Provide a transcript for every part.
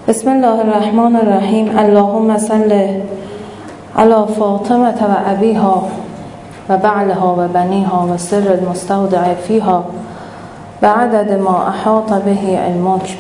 بسم الله الرحمن الرحیم. اللهم صل علی فاطمه و ابیها و بعلها و بنیها و سر المستودع فیها بعدد ما احاط به علمک.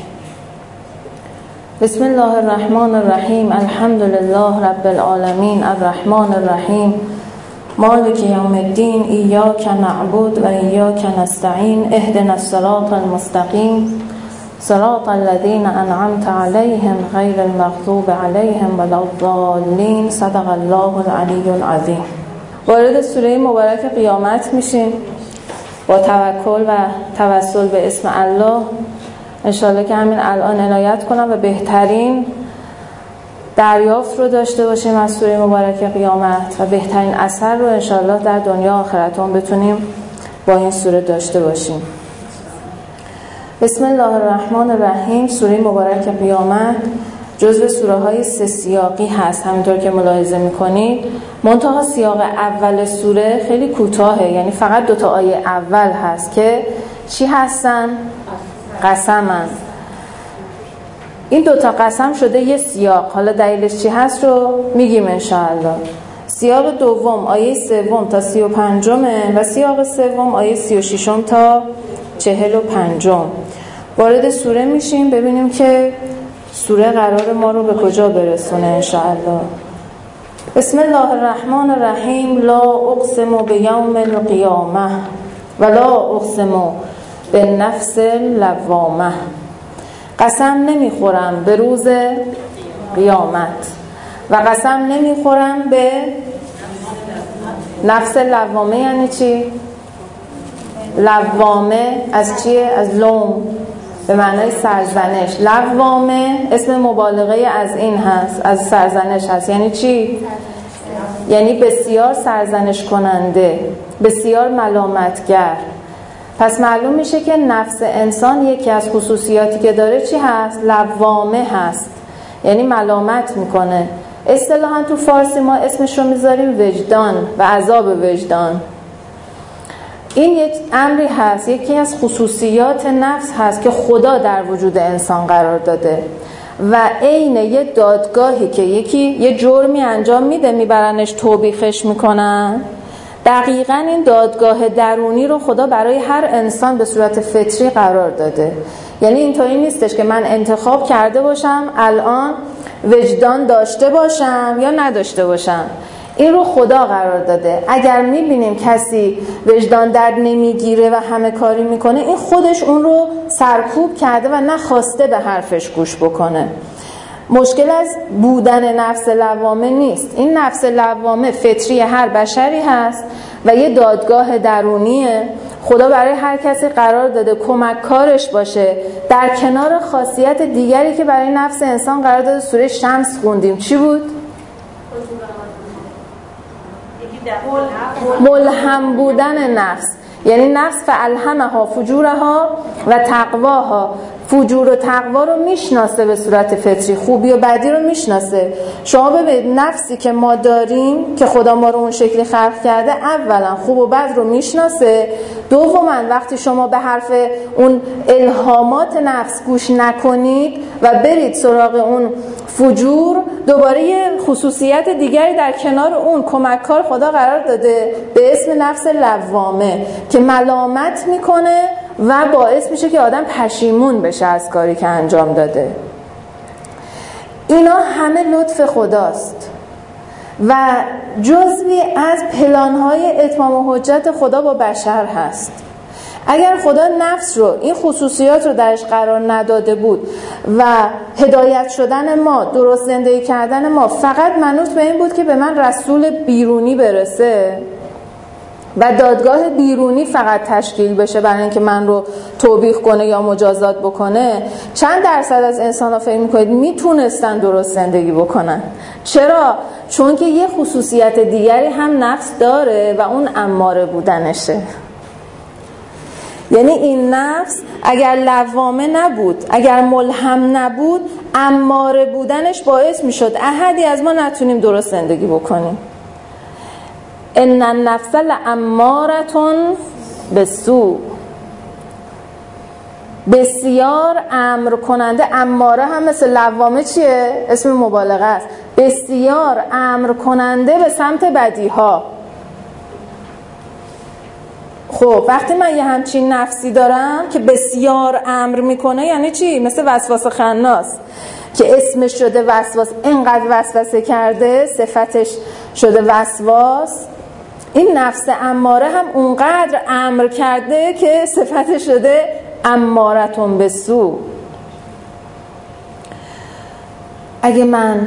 بسم الله الرحمن الرحیم. الحمد لله رب العالمین الرحمن الرحیم مالک یوم الدین. ایاک نعبد و ایاک نستعین. اهدنا الصراط المستقیم صراط الذین انعمت علیهم غیر المغضوب علیهم ولا الضالین. صدق الله العلی العظیم. وارد سوره مبارک قیامت میشیم با توکل و توسل به اسم الله. انشالله که همین الان عنایت کنم و بهترین دریافت رو داشته باشیم از سوره مبارک قیامت و بهترین اثر رو انشالله در دنیا آخرتون بتونیم با این سوره داشته باشیم. بسم الله الرحمن الرحیم. سوره مبارک قیامت جزو سوره های سه سیاقی هست، همینطور که ملاحظه میکنید. منتها سیاق اول سوره خیلی کوتاهه، یعنی فقط 2 آیه اول هست که چی هستن؟ قسمن. این 2 قسم شده یه سیاق. حالا دلیلش چی هست رو میگیم انشاءالله. سیاق دوم آیه 3 تا 35 و سیاق سوم آیه 36 تا 45. وارد سوره میشیم ببینیم که سوره قرار ما رو به کجا برسونه انشاءالله. بسم الله الرحمن الرحیم. لا اقسم بیوم القیامه و لا اقسم بالنفس اللوامه. قسم نمیخورم به روز قیامت و قسم نمیخورم به نفس لوامه. یعنی چی؟ لوامه از چیه؟ از لوم، به معنای سرزنش. لوامه اسم مبالغه از این هست، از سرزنش هست. یعنی چی؟ یعنی بسیار سرزنش کننده، بسیار ملامتگر. پس معلوم میشه که نفس انسان یکی از خصوصیاتی که داره چی هست؟ لوامه هست، یعنی ملامت میکنه. اصطلاحاً تو فارسی ما اسمش رو میذاریم وجدان و عذاب وجدان. این یک امری هست، یکی از خصوصیات نفس هست که خدا در وجود انسان قرار داده و عین یه دادگاهی که یکی یه جرمی انجام میده میبرنش توبیخش میکنن، دقیقاً این دادگاه درونی رو خدا برای هر انسان به صورت فطری قرار داده. یعنی اینطوری نیستش که من انتخاب کرده باشم الان وجدان داشته باشم یا نداشته باشم. این رو خدا قرار داده. اگر میبینیم کسی وجدان در نمیگیره و همه کاری میکنه، این خودش اون رو سرکوب کرده و نخواسته به حرفش گوش بکنه. مشکل از بودن نفس لوامه نیست. این نفس لوامه فطری هر بشری هست و یه دادگاه درونیه. خدا برای هر کسی قرار داده کمک کارش باشه، در کنار خاصیت دیگری که برای نفس انسان قرار داده. سوره شمس خوندیم، چی بود؟ ملهم بودن نفس. یعنی نفس فالهمها فجورها و تقواها. فجور و تقوا رو میشناسه به صورت فطری، خوبی و بدی رو میشناسه. شما ببینید نفسی که ما داریم که خدا ما رو اون شکلی خلق کرده، اولا خوب و بد رو میشناسه، دوما وقتی شما به حرف اون الهامات نفس گوش نکنید و برید سراغ اون فجور، دوباره یه خصوصیت دیگری در کنار اون کمککار خدا قرار داده به اسم نفس لوامه که ملامت میکنه و باعث میشه که آدم پشیمون بشه از کاری که انجام داده. اینا همه لطف خداست و جزوی از پلانهای اتمام حجت خدا با بشر هست. اگر خدا نفس رو، این خصوصیات رو درش قرار نداده بود و هدایت شدن ما، درست زندگی کردن ما فقط منوط به این بود که به من رسول بیرونی برسه و دادگاه بیرونی فقط تشکیل بشه برای اینکه من رو توبیخ کنه یا مجازات بکنه، چند درصد از انسان ها فکر میکنید میتونستن درست زندگی بکنن؟ چرا؟ چون که یه خصوصیت دیگری هم نفس داره و اون اماره بودنشه. یعنی این نفس اگر لوامه نبود، اگر ملهم نبود، اماره بودنش باعث میشد احدی از ما نتونیم درست زندگی بکنیم. ان النفس لاماره بالسوء. بسیار امر کننده. اماره هم مثل لوامه چیه؟ اسم مبالغه است. بسیار امر کننده به سمت بدیها. خب وقتی من یه همچین نفسی دارم که بسیار امر میکنه یعنی چی؟ مثل وسواس خناس که اسمش شده وسواس، اینقدر وسوسه کرده صفتش شده وسواس. این نفس اماره هم اونقدر امر کرده که صفتش شده امارتون به سو. اگه من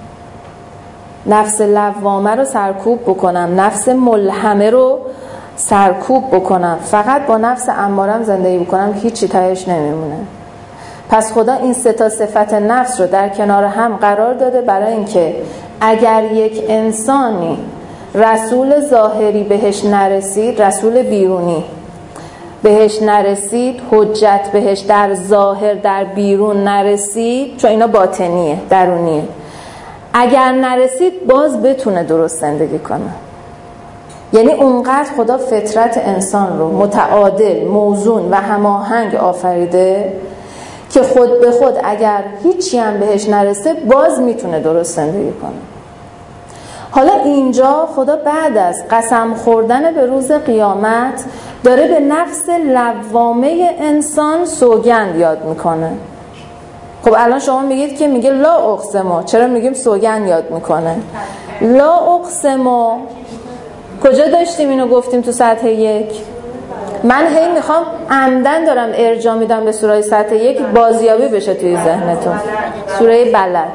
نفس لوامه رو سرکوب بکنم، نفس ملهمه رو سرکوب بکنم، فقط با نفس امارم زندگی بکنم، هیچی تهش نمیمونه. پس خدا این سه تا صفت نفس رو در کنار هم قرار داده برای اینکه اگر یک انسانی رسول ظاهری بهش نرسید، رسول بیرونی بهش نرسید، حجت بهش در ظاهر در بیرون نرسید، چون اینا باطنیه درونیه، اگر نرسید باز بتونه درست زندگی کنه. یعنی اونقدر خدا فطرت انسان رو متعادل، موزون و هماهنگ آفریده که خود به خود اگر هیچی هم بهش نرسه باز میتونه درست زندگی کنه. حالا اینجا خدا بعد از قسم خوردن به روز قیامت داره به نفس لوامه انسان سوگند یاد میکنه. خب الان شما میگید که میگه لا اقسمو، چرا میگیم سوگند یاد میکنه؟ لا اقسمو کجا داشتیم اینو گفتیم؟ تو سطح 1. من هی میخوام عمدن دارم ارجاع میدم به سوره سطح 1 بازیابی بشه توی ذهنتون. سوره بلد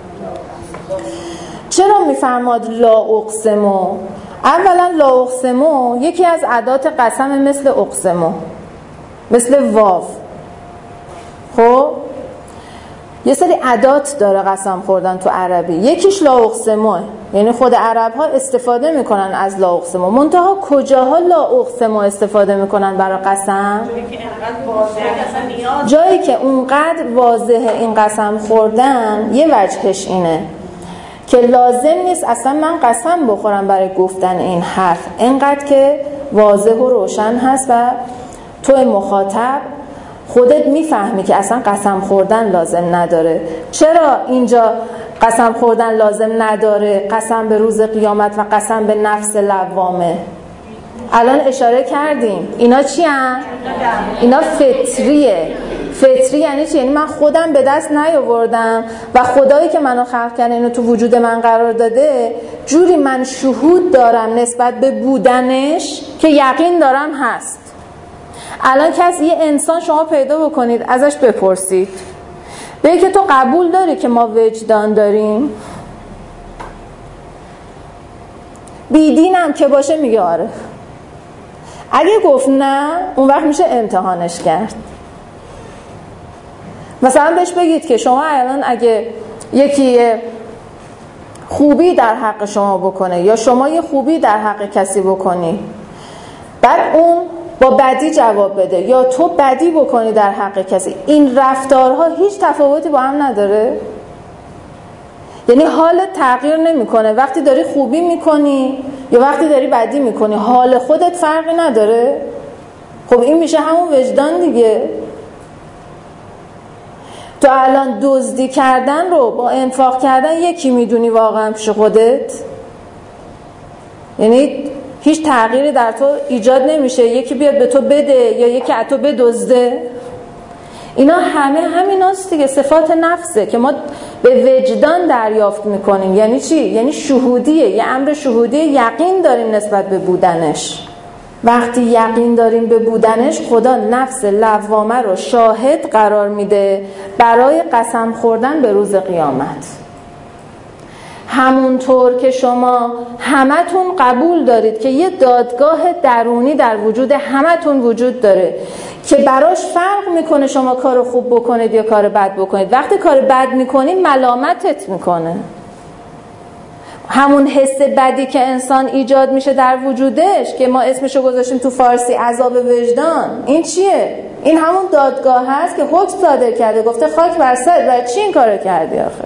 چرا میفرماد لا اقسمو؟ اولا لا اقسمو یکی از ادات قسم مثل اقسمو، مثل واو. خب یه سری ادات داره قسم خوردن تو عربی، یکیش لا اقسمو، یعنی خود عرب ها استفاده میکنن از لا اقسمو. منتها کجاها لا اقسمو استفاده میکنن برای قسم؟ جایی که اونقدر واضحه این قسم خوردن، یه وجهش اینه که لازم نیست اصلا من قسم بخورم برای گفتن این حرف، اینقدر که واضح و روشن هست و تو مخاطب خودت میفهمی که اصلا قسم خوردن لازم نداره. چرا اینجا قسم خوردن لازم نداره؟ قسم به روز قیامت و قسم به نفس لوامه. الان اشاره کردیم اینا چی هن؟ اینا فطریه. فطری یعنی چی؟ یعنی من خودم به دست نیاوردم و خدایی که منو خلق کرده اینو تو وجود من قرار داده، جوری من شهود دارم نسبت به بودنش که یقین دارم هست. الان کسی یه انسان شما پیدا بکنید ازش بپرسید بگه که تو قبول داری که ما وجدان داریم؟ بیدینم که باشه میگه آره. اگه گفت نه اون وقت میشه امتحانش کرد. مثلا بهش بگید که شما الان اگه یکی خوبی در حق شما بکنه یا شما یه خوبی در حق کسی بکنی، بعد اون با بدی جواب بده یا تو بدی بکنی در حق کسی، این رفتارها هیچ تفاوتی با هم نداره؟ یعنی حالت تغییر نمیکنه وقتی داری خوبی میکنی یا وقتی داری بدی میکنی؟ حال خودت فرقی نداره؟ خب این میشه همون وجدان دیگه. تو الان دزدی کردن رو با انفاق کردن یکی میدونی واقعا پیش خودت؟ یعنی هیچ تغییری در تو ایجاد نمیشه یکی بیاد به تو بده یا یکی از تو بدزده؟ اینا همه همیناست دیگه، صفات نفسه که ما به وجدان دریافت میکنیم. یعنی چی؟ یعنی شهودیه، یه امر شهودیه، یقین داریم نسبت به بودنش. وقتی یقین داریم به بودنش، خدا نفس لوامه رو شاهد قرار میده برای قسم خوردن به روز قیامت. همونطور که شما همتون قبول دارید که یه دادگاه درونی در وجود همتون وجود داره که براش فرق میکنه شما کار خوب بکنید یا کار بد بکنید. وقتی کار بد میکنید ملامتت میکنه. همون حس بدی که انسان ایجاد میشه در وجودش که ما اسمشو گذاشتیم تو فارسی عذاب وجدان، این چیه؟ این همون دادگاه هست که حکم صادر کرده، گفته خاک بر سرت، و چی این کارو کردی آخه؟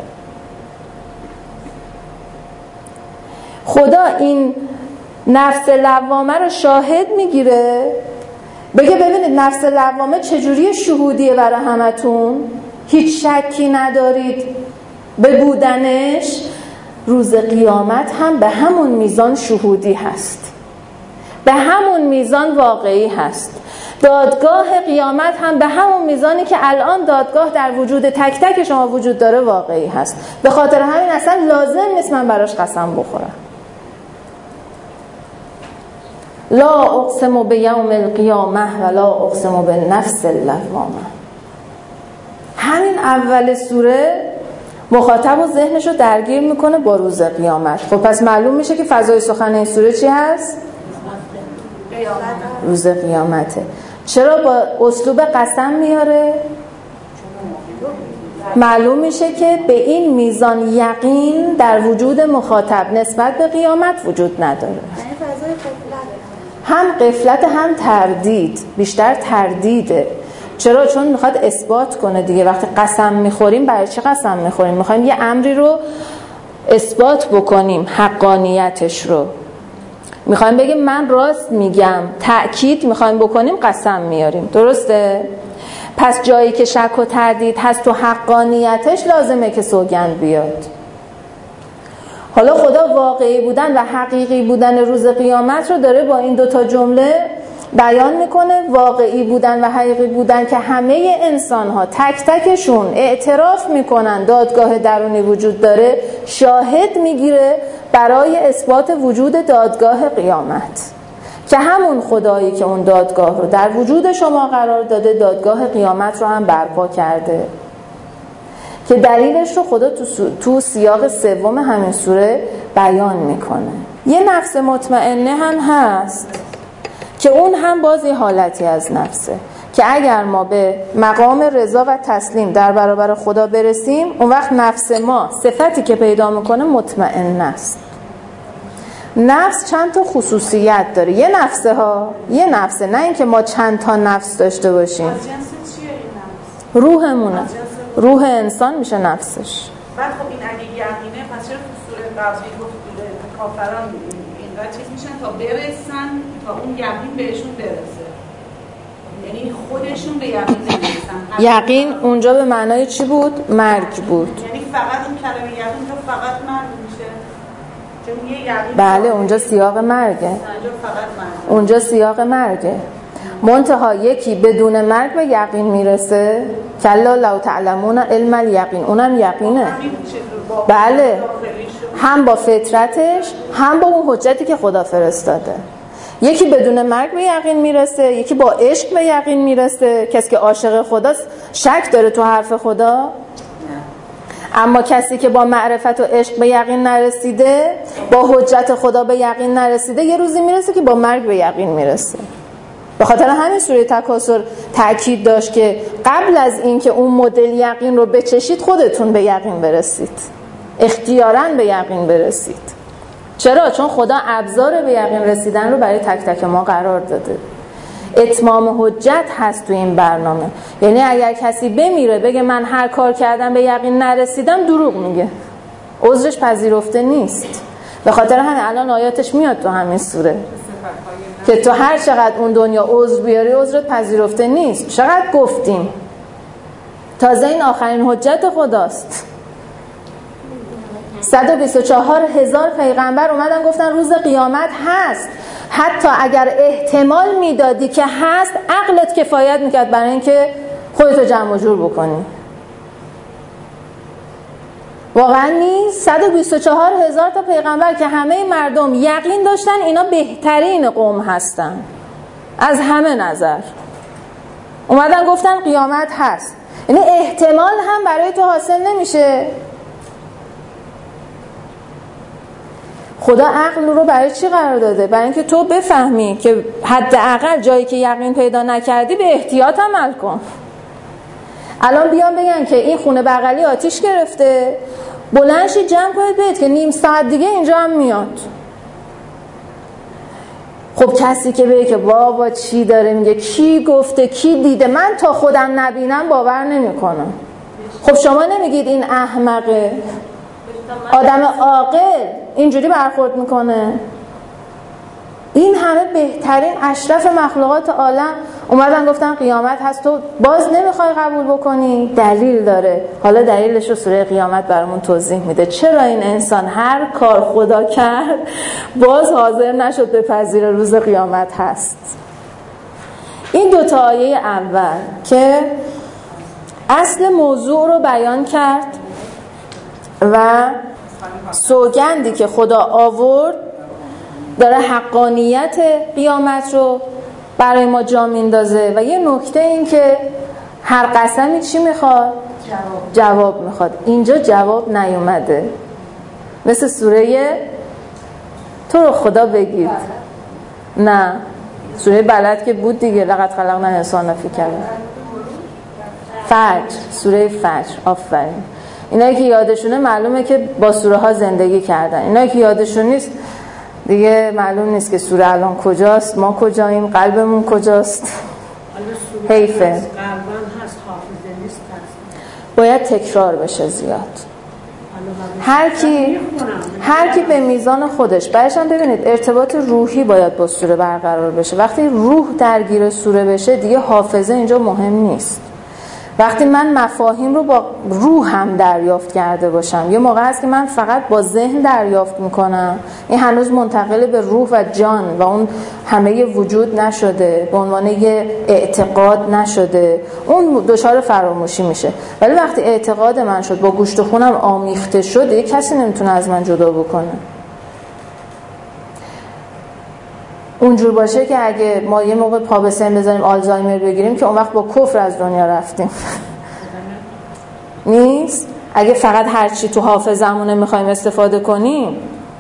خدا این نفس لوامه رو شاهد میگیره بگه ببینید نفس لوامه چجوری شهودیه برای همتون، هیچ شکی ندارید به بودنش، روز قیامت هم به همون میزان شهودی هست، به همون میزان واقعی هست. دادگاه قیامت هم به همون میزانی که الان دادگاه در وجود تک تک شما وجود داره واقعی هست. به خاطر همین اصلا لازم نیست من براش قسم بخورم. لا اقسم بیوم القیامه و لا اقسم بالنفس اللوامه. همین اول سوره مخاطب و ذهنشو درگیر میکنه با روز قیامت. خب پس معلوم میشه که فضای سخن این سوره چی هست؟ روز قیامته. چرا با اسلوب قسم میاره؟ معلوم میشه که به این میزان یقین در وجود مخاطب نسبت به قیامت وجود نداره. هم غفلت هم تردید، بیشتر تردیده. چرا؟ چون میخواد اثبات کنه دیگه. وقتی قسم میخوریم برای چه قسم میخوریم؟ میخوایم یه امری رو اثبات بکنیم، حقانیتش رو میخوایم بگیم من راست میگم، تأکید میخوایم بکنیم، قسم میاریم. درسته؟ پس جایی که شک و تردید هست تو حقانیتش لازمه که سوگند بیاد. حالا خدا واقعی بودن و حقیقی بودن روز قیامت رو داره با این دوتا جمله بیان میکنه. واقعی بودن و حقیقی بودن که همه انسان ها تک تکشون اعتراف میکنن دادگاه درونی وجود داره، شاهد میگیره برای اثبات وجود دادگاه قیامت، که همون خدایی که اون دادگاه رو در وجود شما قرار داده دادگاه قیامت رو هم برپا کرده، که دلیلش رو خدا تو سیاق سوم همین سوره بیان میکنه. یه نفس مطمئنه هم هست که اون هم باز یه حالتی از نفسه که اگر ما به مقام رضا و تسلیم در برابر خدا برسیم، اون وقت نفس ما صفتی که پیدا میکنه مطمئن است. نفس چند تا خصوصیت داره. یه نفسه ها، یه نفسه، نه اینکه ما چند تا نفس داشته باشیم. روحمونه، روح انسان میشه نفسش. بعد خب این اگه یقینه پس چرا تو سوره قضیه گفت کافران اینقدر چیز میشن تا برسن تا اون یقین بهشون برسه، یعنی خودشون به یقین نمیرسن. یقین اونجا به معنای چی بود؟ مرگ بود. یعنی فقط اون کلمه یقین اونجا فقط مرگ میشه. بله اونجا سیاق مرگه. اونجا سیاق مرگه. منتها یکی بدون مرگ به یقین میرسه، کلا لو تعلمون علم الیقین، اونم یقینه. بله، هم با فطرتش هم با اون حجتی که خدا فرستاده. یکی بدون مرگ به یقین میرسه، یکی با عشق به یقین میرسه. کسی که عاشق خداست شک داره تو حرف خدا. اما کسی که با معرفت و عشق به یقین نرسیده، با حجت خدا به یقین نرسیده، یه روزی میرسه که با مرگ به یقین میرسه. به خاطر همین سوره تکاثر تأکید داشت که قبل از این که اون مدل یقین رو بچشید خودتون به یقین برسید، اختیاراً به یقین برسید. چرا؟ چون خدا ابزار به یقین رسیدن رو برای تک تک ما قرار داده. اتمام حجت هست تو این برنامه. یعنی اگر کسی بمیره بگه من هر کار کردم به یقین نرسیدم، دروغ میگه، عذرش پذیرفته نیست. به خاطر همین الان آیاتش میاد تو همین سوره که تو هر چقدر اون دنیا عذر بیاری عذرت پذیرفته نیست. چقدر گفتیم، تازه این آخرین حجت خداست. 124,000 پیغمبر اومدن گفتن روز قیامت هست. حتی اگر احتمال میدادی که هست، عقلت کفایت میکرد برای اینکه خودتو جمع و جور بکنی. واقعا نیست. 124,000 تا پیغمبر که همه مردم یقین داشتن اینا بهترین قوم هستن از همه نظر، اومدن گفتن قیامت هست. یعنی احتمال هم برای تو حاصل نمیشه. خدا عقل رو برای چی قرار داده؟ برای اینکه تو بفهمی که حداقل جایی که یقین پیدا نکردی به احتیاط عمل کن. الان بیان بگن که این خونه بغلی آتیش گرفته، بلند شید جمع کنید برید که نیم ساعت دیگه اینجا هم میاد. خب کسی که بگه که بابا چی داره میگه، کی گفته، کی دیده، من تا خودم نبینم باور نمیکنم. خب شما نمیگید این احمقه؟ آدم عاقل اینجوری برخورد میکنه؟ این همه بهترین اشرف مخلوقات عالم اومدن گفتن قیامت هست، تو باز نمیخوای قبول بکنی؟ دلیل داره. حالا دلیلش رو سوره قیامت برامون توضیح میده. چرا این انسان هر کار خدا کرد باز حاضر نشد بپذیره روز قیامت هست؟ این دوتا آیه اول که اصل موضوع رو بیان کرد و سوگندی که خدا آورد داره حقانیت قیامت رو برای ما جا میندازه و یه نکته این که هر قسمی چی میخواد؟ جواب میخواد. اینجا جواب نیومده، مثل سوره تو رو خدا بگید، نه سوره بلد که بود دیگه، لقد خلقنا الانسان فی کبد. فجر، سوره فجر. آفرین. اینایی که یادشونه معلومه که با سوره ها زندگی کردن. اینایی که یادشون نیست دیگه معلوم نیست که سوره الان کجاست، ما کجاییم، قلبمون کجاست. حیفه. باید تکرار بشه زیاد. هر کی به میزان خودش. بعدش هم ببینید ارتباط روحی باید با سوره برقرار بشه. وقتی روح درگیر سوره بشه دیگه حافظه اینجا مهم نیست. وقتی من مفاهیم رو با روح هم دریافت کرده باشم، یه موقع هست که من فقط با ذهن دریافت میکنم، این هنوز منتقل به روح و جان و اون همه وجود نشده، به عنوان یه اعتقاد نشده، اون دچار فراموشی میشه. ولی وقتی اعتقاد من شد، با گوشت و خونم آمیخته شده، کسی نمیتونه از من جدا بکنه. اونجور باشه که اگه ما یه موقع پا به سن بذاریم آلزایمر بگیریم که اون وقت با کفر از دنیا رفتیم. نیست. اگه فقط هر چی تو حافظمونه میخوایم استفاده کنیم.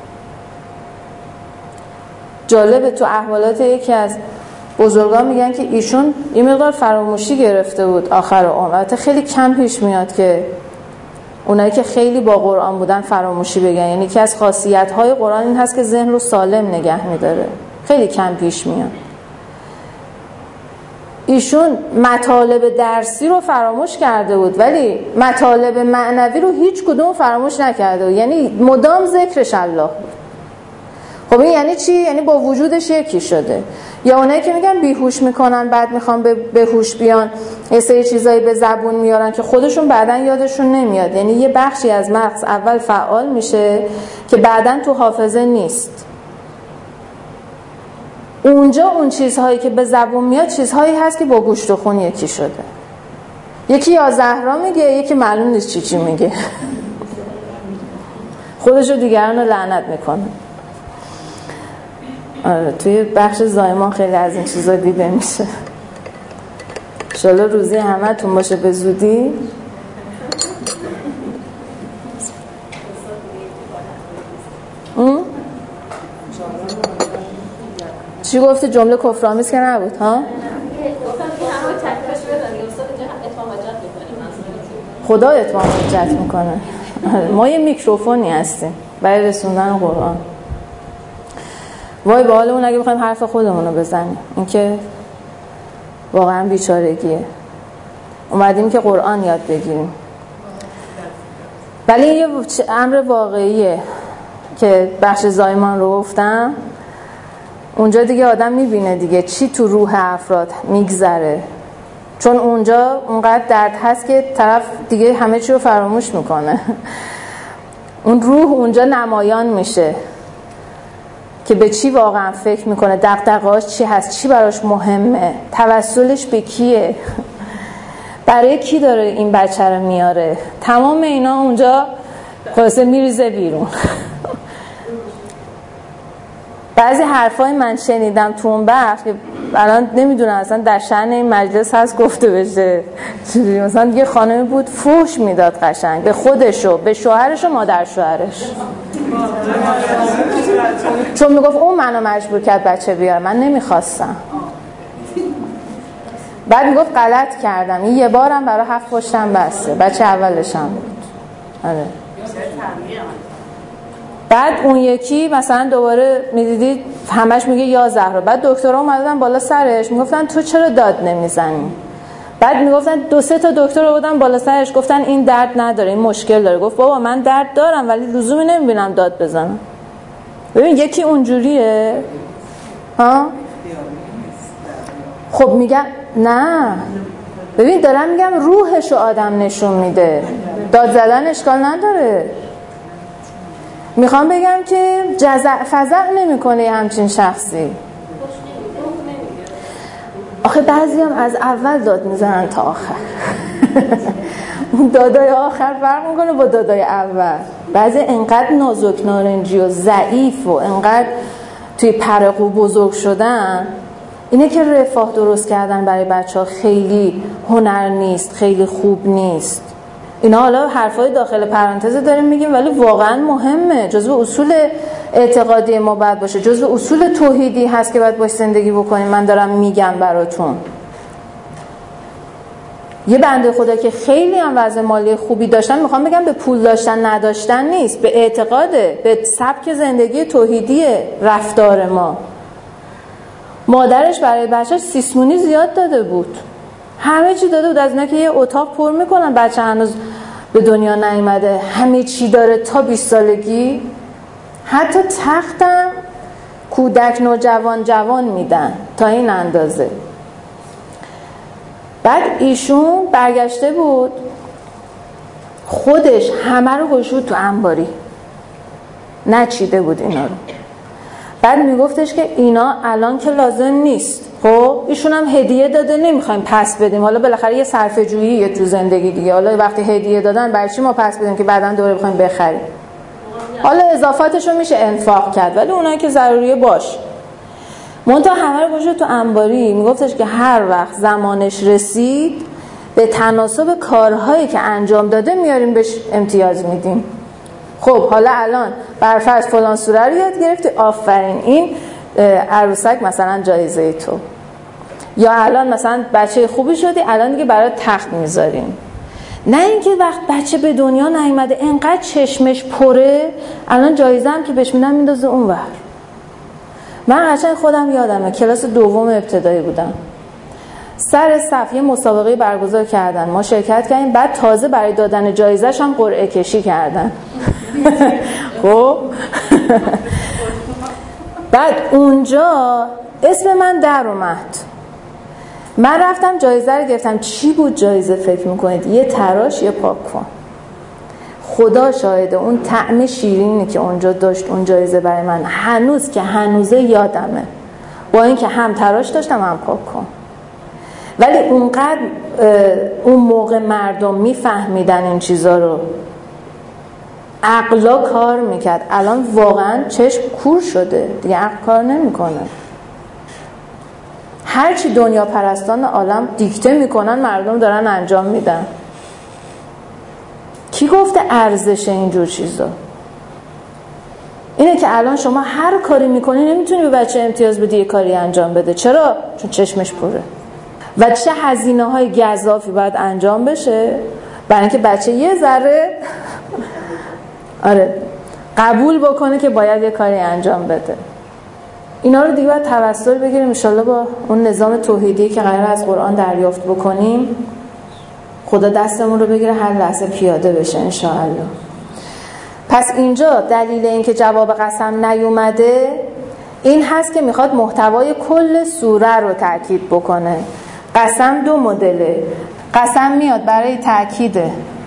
جالبه تو احوالات یکی از بزرگان میگن که ایشون یه مقدار فراموشی گرفته بود آخر عمر. البته خیلی کم پیش میاد که اونایی که خیلی با قرآن بودن فراموشی بگن. یعنی که از خاصیت‌های قرآن این هست که ذهن رو سالم نگه می‌داره. خیلی کم پیش میاد. ایشون مطالب درسی رو فراموش کرده بود ولی مطالب معنوی رو هیچ کدوم فراموش نکرده بود. یعنی مدام ذکرش الله بود. خب این یعنی چی؟ یعنی با وجودش یکی شده. یا اونایی که میگن بیهوش میکنن بعد میخوان به هوش بیان، یه سری چیزایی به زبون میارن که خودشون بعدن یادشون نمیاد. یعنی یه بخشی از مغز اول فعال میشه که بعدن تو حافظه نیست. اونجا اون چیزهایی که به زبون میاد چیزهایی هست که با گوشت و خون یکی شده. یکی یا زهرا میگه، یکی معلوم نیست چی میگه. خودشو دیگران رو لعنت میکنه. آره توی بخش زایمان خیلی از این چیزا دیده میشه. انشالله روزی همه تون باشه به زودی. چی گفتی؟ جمله کفرآمیز که نبود ها؟ خدا اتمام حجت میکنه. ما یه میکروفونی هستیم برای رسوندن قرآن. وای به حال اون اگه بخوایم حرف خودمون رو بزنیم. این که واقعا بیچارگیه. اومدیم که قرآن یاد بگیریم ولی یه امر واقعیه که بخش زایمان رو گفتم. اونجا دیگه آدم میبینه دیگه چی تو روح افراد میگذره، چون اونجا اونقدر درد هست که طرف دیگه همه چی رو فراموش میکنه. اون روح اونجا نمایان میشه که به چی واقعا فکر میکنه، دغدغه‌اش چی هست، چی براش مهمه، توسلش به کیه، برای کی داره این بچه رو میاره. تمام اینا اونجا خلاصه میریزه بیرون. بعضی حرفای من شنیدم تو اون بخش که الان نمیدونم اصلا در شأن این مجلس هست گفته بشه. مثلا یه خانمی بود فحش میداد قشنگ به خودشو، به شوهرش و مادر شوهرش، چون میگفت اون منو مجبور کرد بچه بیاره، من نمیخواستم. بعد میگفت غلط کردم، این یه بارم برای 7 پشتم بسته، بچه اولشم بود. آره. بعد اون یکی مثلا دوباره میدیدید همش میگه یا زهرا. بعد دکترها اومدن بالا سرش میگفتن تو چرا داد نمیزنی؟ بعد میگفتن 2-3 تا دکتر آوردن بالا سرش گفتن این درد نداره، این مشکل داره. گفت بابا من درد دارم ولی لزومی نمیبینم داد بزنم. ببین یکی اونجوریه ها. خب میگم نه، ببین دارم میگم روحشو آدم نشون میده، داد زدن اشکال نداره. میخوام بگم که جزع فزع نمیکنه همچین شخصی. آخه بعضی هم از اول داد میزنن تا آخر. اون دادای آخر فرق میکنه با دادای اول. بعضی انقدر نازک نارنجی و ضعیف و انقدر توی پرقو بزرگ شدن، اینه که رفاه درست کردن برای بچه‌ها خیلی هنر نیست، خیلی خوب نیست. اینا حالا حرفای داخل پرانتز داریم میگیم، ولی واقعا مهمه، جزو اصول اعتقادی ما باید باشه، جزو اصول توحیدی هست که باید باش زندگی بکنیم. من دارم میگم براتون. یه بنده خدا که خیلی هم وضع مالی خوبی داشتن، میخوام بگم به پول داشتن نداشتن نیست، به اعتقاده، به سبک زندگی توحیدی رفتار ما. مادرش برای بچه‌ش سیسمونی زیاد داده بود، همه چی داده بود، از اینا که یه اتاق پر میکنن بچه هنوز به دنیا نیامده همه چی داره تا 20 سالگی، حتی تختم کودک نوجوان جوان میدن تا این اندازه. بعد ایشون برگشته بود خودش همه رو گشود تو انباری، نچیده بود اینا رو. بعد میگفتش که اینا الان که لازم نیست، خب ایشون هم هدیه داده، نمیخوایم پس بدیم، حالا بالاخره یه صرفه جوییه تو زندگی دیگه، حالا وقتی هدیه دادن برای چی ما پس بدیم که بعداً دوره بخوایم بخریم، حالا اضافاتش رو میشه انفاق کرد، ولی اونایی که ضروریه باش. منتها همه رو گذاشت تو انباری، میگفتش که هر وقت زمانش رسید به تناسب کارهایی که انجام داده میاریم بهش امتیاز میدیم. خب حالا الان برفرض فلان سوره رو یاد گرفتی، آفرین، این عروسک مثلا جایزه تو، یا الان مثلا بچه خوبی شدی، الان دیگه برای تخت میذاریم. نه اینکه وقت بچه به دنیا نیومده انقدر چشمش پره، الان جایزه هم که بهش میدن میندازه اونور. من قشنگ خودم یادمه کلاس دوم ابتدایی بودم، سر صف یه مسابقه برگزار کردن، ما شرکت کردیم، بعد تازه برای دادن جایزه‌ش هم قرعه کشی کردن. خب بعد اونجا اسم من در اومد، من رفتم جایزه رو گرفتم. چی بود جایزه فکر میکنید؟ یه تراش، یه پاک کن. خدا شاهده اون طعم شیرینی که اونجا داشت اون جایزه برای من هنوز که هنوزه یادمه، با اینکه هم تراش داشتم هم پاک کن. ولی اونقدر اون موقع مردم میفهمیدن این چیزا رو، عقلا کار میکرد. الان واقعا چشم کور شده دیگه، عقل کار نمیکنه. هرچی دنیا پرستان عالم دیکته میکنن مردم دارن انجام میدن. کی گفته ارزش اینجور چیزا؟ اینه که الان شما هر کاری میکنی نمیتونی به بچه امتیاز بدی یه کاری انجام بده. چرا؟ چون چشمش پره. و چه هزینه های گزافی باید انجام بشه برای اینکه بچه یه ذره قبول بکنه که باید یه کاری انجام بده. اینا رو دیگه باید توسل بگیریم انشالله با اون نظام توحیدی که قرار از قرآن دریافت بکنیم. خدا دستمون رو بگیره هر لحظه پیاده بشه انشاءالله. پس اینجا دلیل این که جواب قسم نیومده این هست که میخواد محتوای کل سوره رو تأکید بکنه. قسم دو مدله. قسم میاد برای تأکید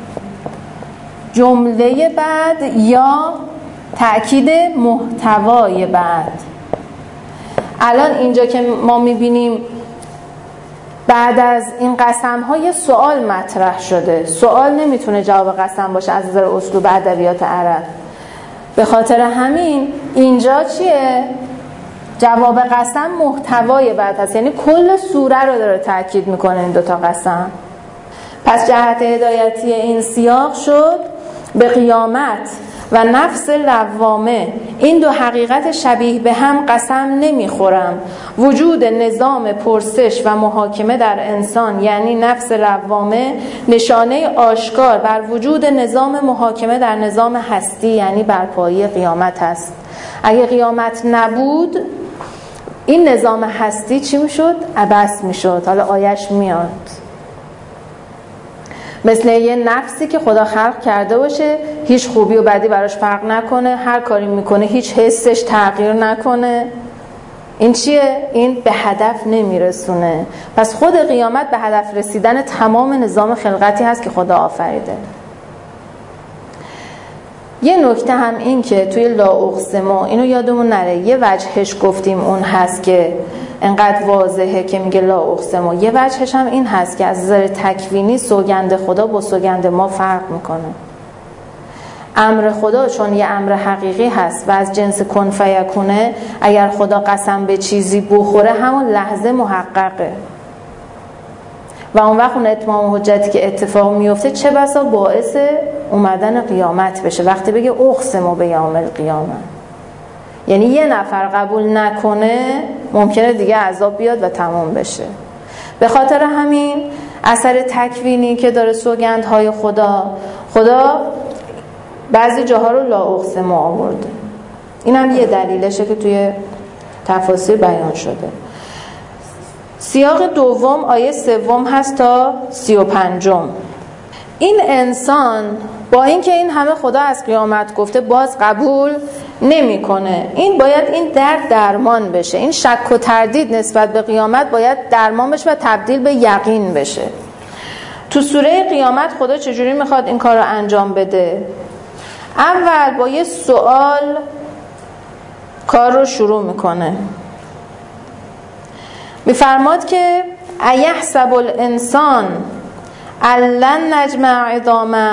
جمله بعد یا تأکید محتوای بعد. الان اینجا که ما میبینیم بعد از این قسم ها یه سوال مطرح شده. سوال نمیتونه جواب قسم باشه از نظر اسلوب ادبیات عرب. به خاطر همین اینجا چیه؟ جواب قسم محتوای بعد هست، یعنی کل سوره رو داره تأکید میکنه این دوتا قسم. پس جهت هدایتی این سیاق شد به قیامت و نفس لوامه، این دو حقیقت شبیه به هم قسم نمیخورم. وجود نظام پرسش و محاکمه در انسان یعنی نفس لوامه نشانه آشکار بر وجود نظام محاکمه در نظام هستی یعنی برپایی قیامت است. اگه قیامت نبود این نظام هستی چی میشد؟ عبث میشد. حالا آیش میاد. مثل یه نفسی که خدا خلق کرده باشه هیچ خوبی و بدی براش فرق نکنه، هر کاری میکنه هیچ حسش تغییر نکنه، این چیه؟ این به هدف نمیرسونه. پس خود قیامت به هدف رسیدن تمام نظام خلقتی هست که خدا آفریده. یه نکته هم این که توی لا اقسم، اینو یادمون نره، یه وجهش گفتیم اون هست که انقدر واضحه که میگه لا اقسم، یه وجهش هم این هست که از نظر تکوینی سوگند خدا با سوگند ما فرق میکنه. امر خدا چون یه امر حقیقی هست و از جنس کن فیکونه، اگر خدا قسم به چیزی بخوره همون لحظه محققه و اون وقت اون اتمام حجتی که اتفاق میفته چه بسا باعث اومدن قیامت بشه. وقتی بگه اقسم به یوم القیامه، یعنی یه نفر قبول نکنه ممکنه دیگه عذاب بیاد و تمام بشه. به خاطر همین اثر تکوینی که داره سوگندهای خدا بعضی جاها رو لا اقسم آورده. این هم یه دلیلشه که توی تفاسیر بیان شده. سیاق دوم آیه 3 هست تا 35. این انسان با اینکه این همه خدا از قیامت گفته باز قبول نمیکنه. این باید این درمان بشه. این شک و تردید نسبت به قیامت باید درمان بشه و تبدیل به یقین بشه. تو سوره قیامت خدا چجوری میخواد این کار رو انجام بده؟ اول با یه سوال کار رو شروع میکنه. میفرماد که ایحسب الانسان لن نجمع عظامه،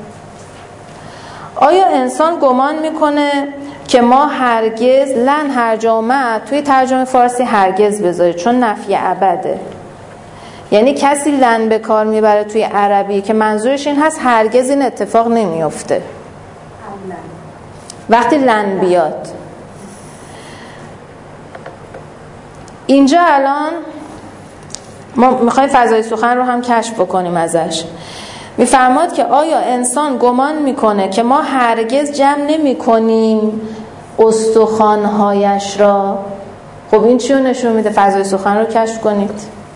آیا انسان گمان میکنه که ما هرگز، لن هرجامه توی ترجمه فارسی هرگز بذارید چون نفی ابده، یعنی کسی لن به کار میبره توی عربی که منظورش این هست هرگز این اتفاق نمیفته. وقتی لن بیاد اینجا الان ما میخوایم فضای سخن رو هم کشف بکنیم ازش. میفرماد که آیا انسان گمان میکنه که ما هرگز جمع نمی کنیم استخوان‌هایش را؟ خب این چی رو نشون میده؟ فضای سخن رو کشف کنید.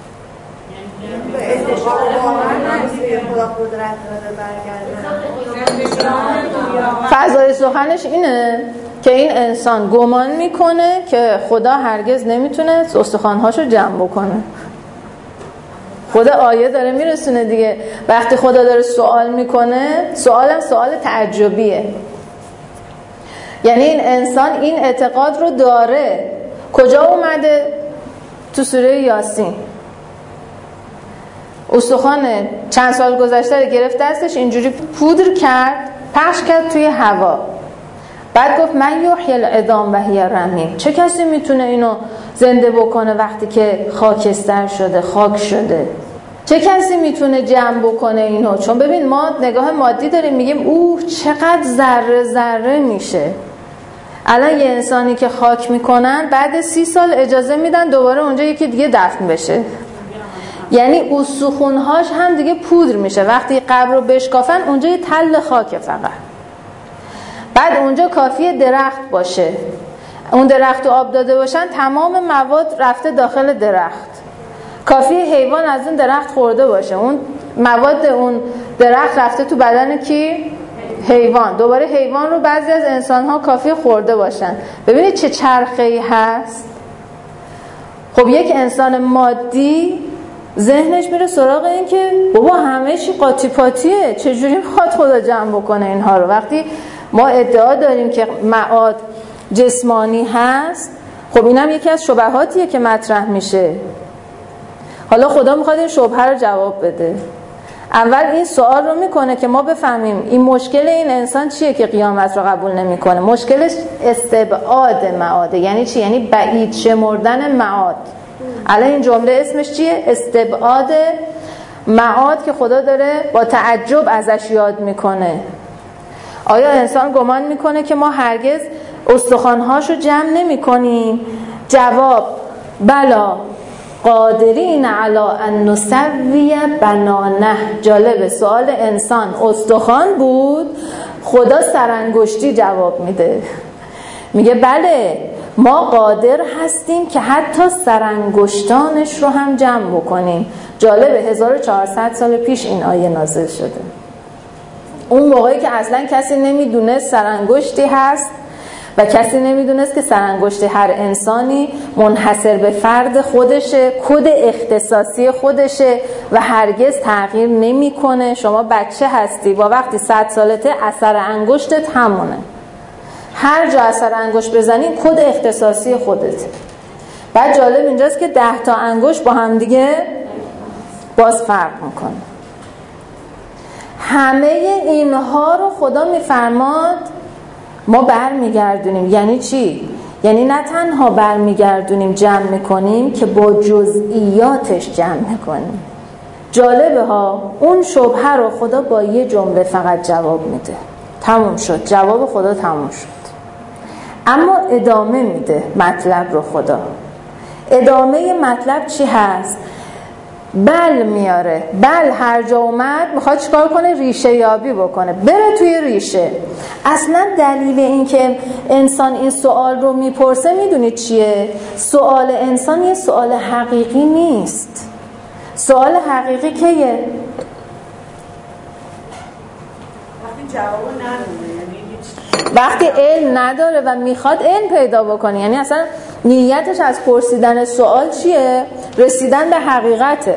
فضای سخنش اینه که این انسان گمان میکنه که خدا هرگز نمیتونه استخوان‌هاشو جمع بکنه. خدا آیه داره میرسونه دیگه. وقتی خدا داره سوال میکنه، سوالم سوال تعجبیه، یعنی این انسان این اعتقاد رو داره. کجا اومده؟ تو سوره یاسین. استخوان چند سال گذشته رو گرفت دستش، اینجوری پودر کرد، پخش کرد توی هوا. بعد گفت من یحیی العظام و هی رمیم، چه کسی میتونه اینو زنده بکنه وقتی که خاکستر شده، خاک شده؟ چه کسی میتونه جمع بکنه اینو؟ چون ببین ما نگاه مادی داریم، میگیم اوه چقدر ذره ذره میشه. الان یه انسانی که خاک میکنن بعد 30 سال اجازه میدن دوباره اونجا یکی دیگه دفن بشه، یعنی استخونهاش هم دیگه پودر میشه. وقتی قبر رو بشکافن اونجا یه تل خاکه فقط. بعد اونجا کافیه درخت باشه، اون درخت رو آب داده باشن، تمام مواد رفته داخل درخت. کافیه حیوان از اون درخت خورده باشه، اون مواد اون درخت رفته تو بدن کی؟ حیوان. دوباره حیوان رو بعضی از انسان‌ها کافیه خورده باشن. ببینید چه چرخه‌ای هست. خب یک انسان مادی ذهنش میره سراغ این که بابا همه چی قاطی پاتیه، چجوری میخواد خدا جمع بکنه اینها رو؟ وقتی ما ادعا داریم که معاد جسمانی هست، خب اینم یکی از شبهاتیه که مطرح میشه. حالا خدا میخواد این شبهه رو جواب بده. اول این سوال رو میکنه که ما بفهمیم این مشکل این انسان چیه که قیامت رو قبول نمیکنه. مشکلش استبعاد معاده. یعنی چی؟ یعنی بعید شمردن معاد. الان این جمله اسمش چیه؟ استبعاد معاد که خدا داره با تعجب ازش یاد میکنه. آیا انسان گمان میکنه که ما هرگز استخوان‌هاشو جمع نمیکنیم؟ جواب بلا قادرین علی ان نسوی بنانه. جالب، سوال انسان استخوان بود، خدا سرانگشتی جواب میده. میگه بله ما قادر هستیم که حتی سرانگشتانش رو هم جمع بکنیم. جالبه 1400 سال پیش این آیه نازل شده. اون موقعی که اصلا کسی نمیدونه سرانگشتی هست و کسی نمیدونست که سرانگشت هر انسانی منحصر به فرد خودشه، کد اختصاصی خودشه و هرگز تغییر نمیکنه. شما بچه هستی و وقتی 100 سالته اثر انگشتت همونه، هر جا اثر انگشت بزنی کد اختصاصی خودته. بعد جالب اینجاست که 10 تا انگشت با هم دیگه باز فرق میکنه. همه اینها رو خدا میفرماد ما برمیگردونیم. یعنی چی؟ یعنی نه تنها برمیگردونیم جمع میکنیم که با جزئیاتش جمع میکنیم. جالبه ها، اون شبهه رو خدا با یه جمله فقط جواب میده، تموم شد، جواب خدا تموم شد. اما ادامه میده مطلب رو خدا. ادامه مطلب چی هست؟ بل میاره. بل هر جا اومد میخواد چیکار کنه؟ ریشه یابی بکنه، بره توی ریشه. اصلا دلیل این که انسان این سوال رو میپرسه میدونید چیه؟ سوال انسان یه سوال حقیقی نیست. سوال حقیقی کیه؟ وقتی جواب نداره، یعنی وقتی علم نداره و میخواد علم پیدا بکنه. یعنی اصلا نیتش از پرسیدن سوال چیه؟ رسیدن به حقیقته.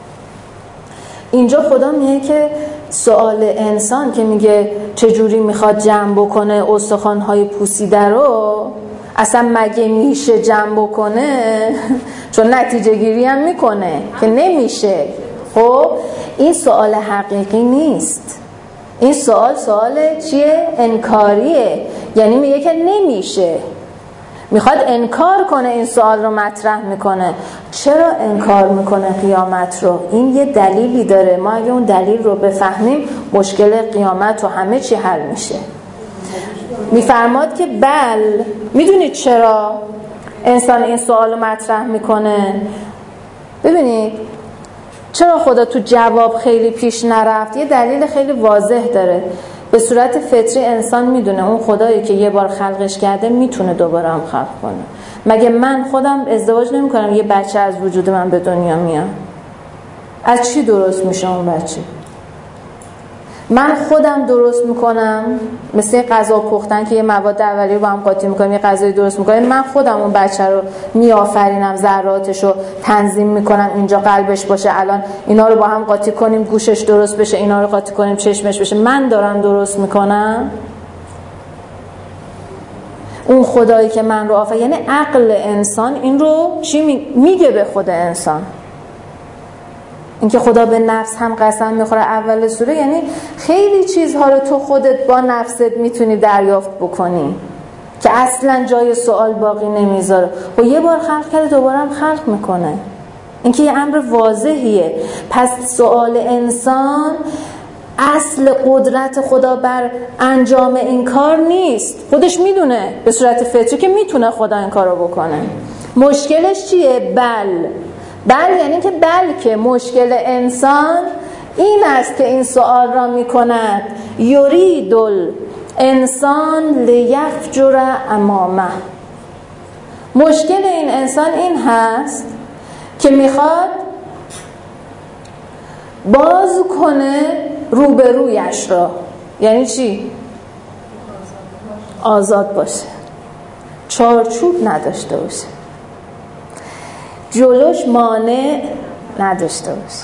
اینجا خدا میگه که سوال انسان که میگه چجوری میخواد جمع بکنه استخوان‌های پوسیده رو، اصلا مگه میشه جمع بکنه؟ چون نتیجه گیری هم میکنه که نمیشه. خب این سوال حقیقی نیست. این سوال چیه؟ انکاریه. یعنی میگه که نمیشه، میخواد انکار کنه. این سوال رو مطرح میکنه. چرا انکار میکنه قیامت رو؟ این یه دلیلی داره. ما اگه اون دلیل رو بفهمیم مشکل قیامت و همه چی حل میشه. میفرماد که بل، میدونید چرا انسان این سوال رو مطرح میکنه؟ ببینید چرا خدا تو جواب خیلی پیش نرفت؟ یه دلیل خیلی واضح داره. به صورت فطری انسان میدونه اون خدایی که یه بار خلقش کرده میتونه دوباره هم خلق کنه. مگه من خودم ازدواج نمی کنم یه بچه از وجود من به دنیا میاد؟ از چی درست میشه اون بچه؟ من خودم درست میکنم، مثل غذا پختن که یه مواد اولیه رو با هم قاطی میکنیم یه غذایی درست میکنیم. من خودم اون بچه رو میآفرینم، ذراتش رو تنظیم میکنم، اینجا قلبش باشه، الان اینا رو با هم قاطی کنیم گوشش درست بشه، اینا رو قاطی کنیم چشمش بشه. من دارم درست میکنم. اون خدایی که من رو آفرید، یعنی عقل انسان این رو چی میگه به خود انسان؟ اینکه خدا به نفس هم قسم میخوره اول سوره، یعنی خیلی چیزها رو تو خودت با نفست میتونی دریافت بکنی که اصلا جای سوال باقی نمیذاره. و یه بار خلق کرده دوباره هم خلق میکنه. اینکه یه امر واضحیه. پس سوال انسان اصل قدرت خدا بر انجام این کار نیست. خودش میدونه به صورت فطری که میتونه خدا این کار رو بکنه. مشکلش چیه؟ بل یعنی که بلکه مشکل انسان این است که این سوال را میکند یرید الانسان لیفجر امامه. مشکل این انسان این هست که میخواد باز کنه روبرویش را. یعنی چی؟ آزاد باشه، چارچوب نداشته باشه، جلوش مانع نداشته باشه.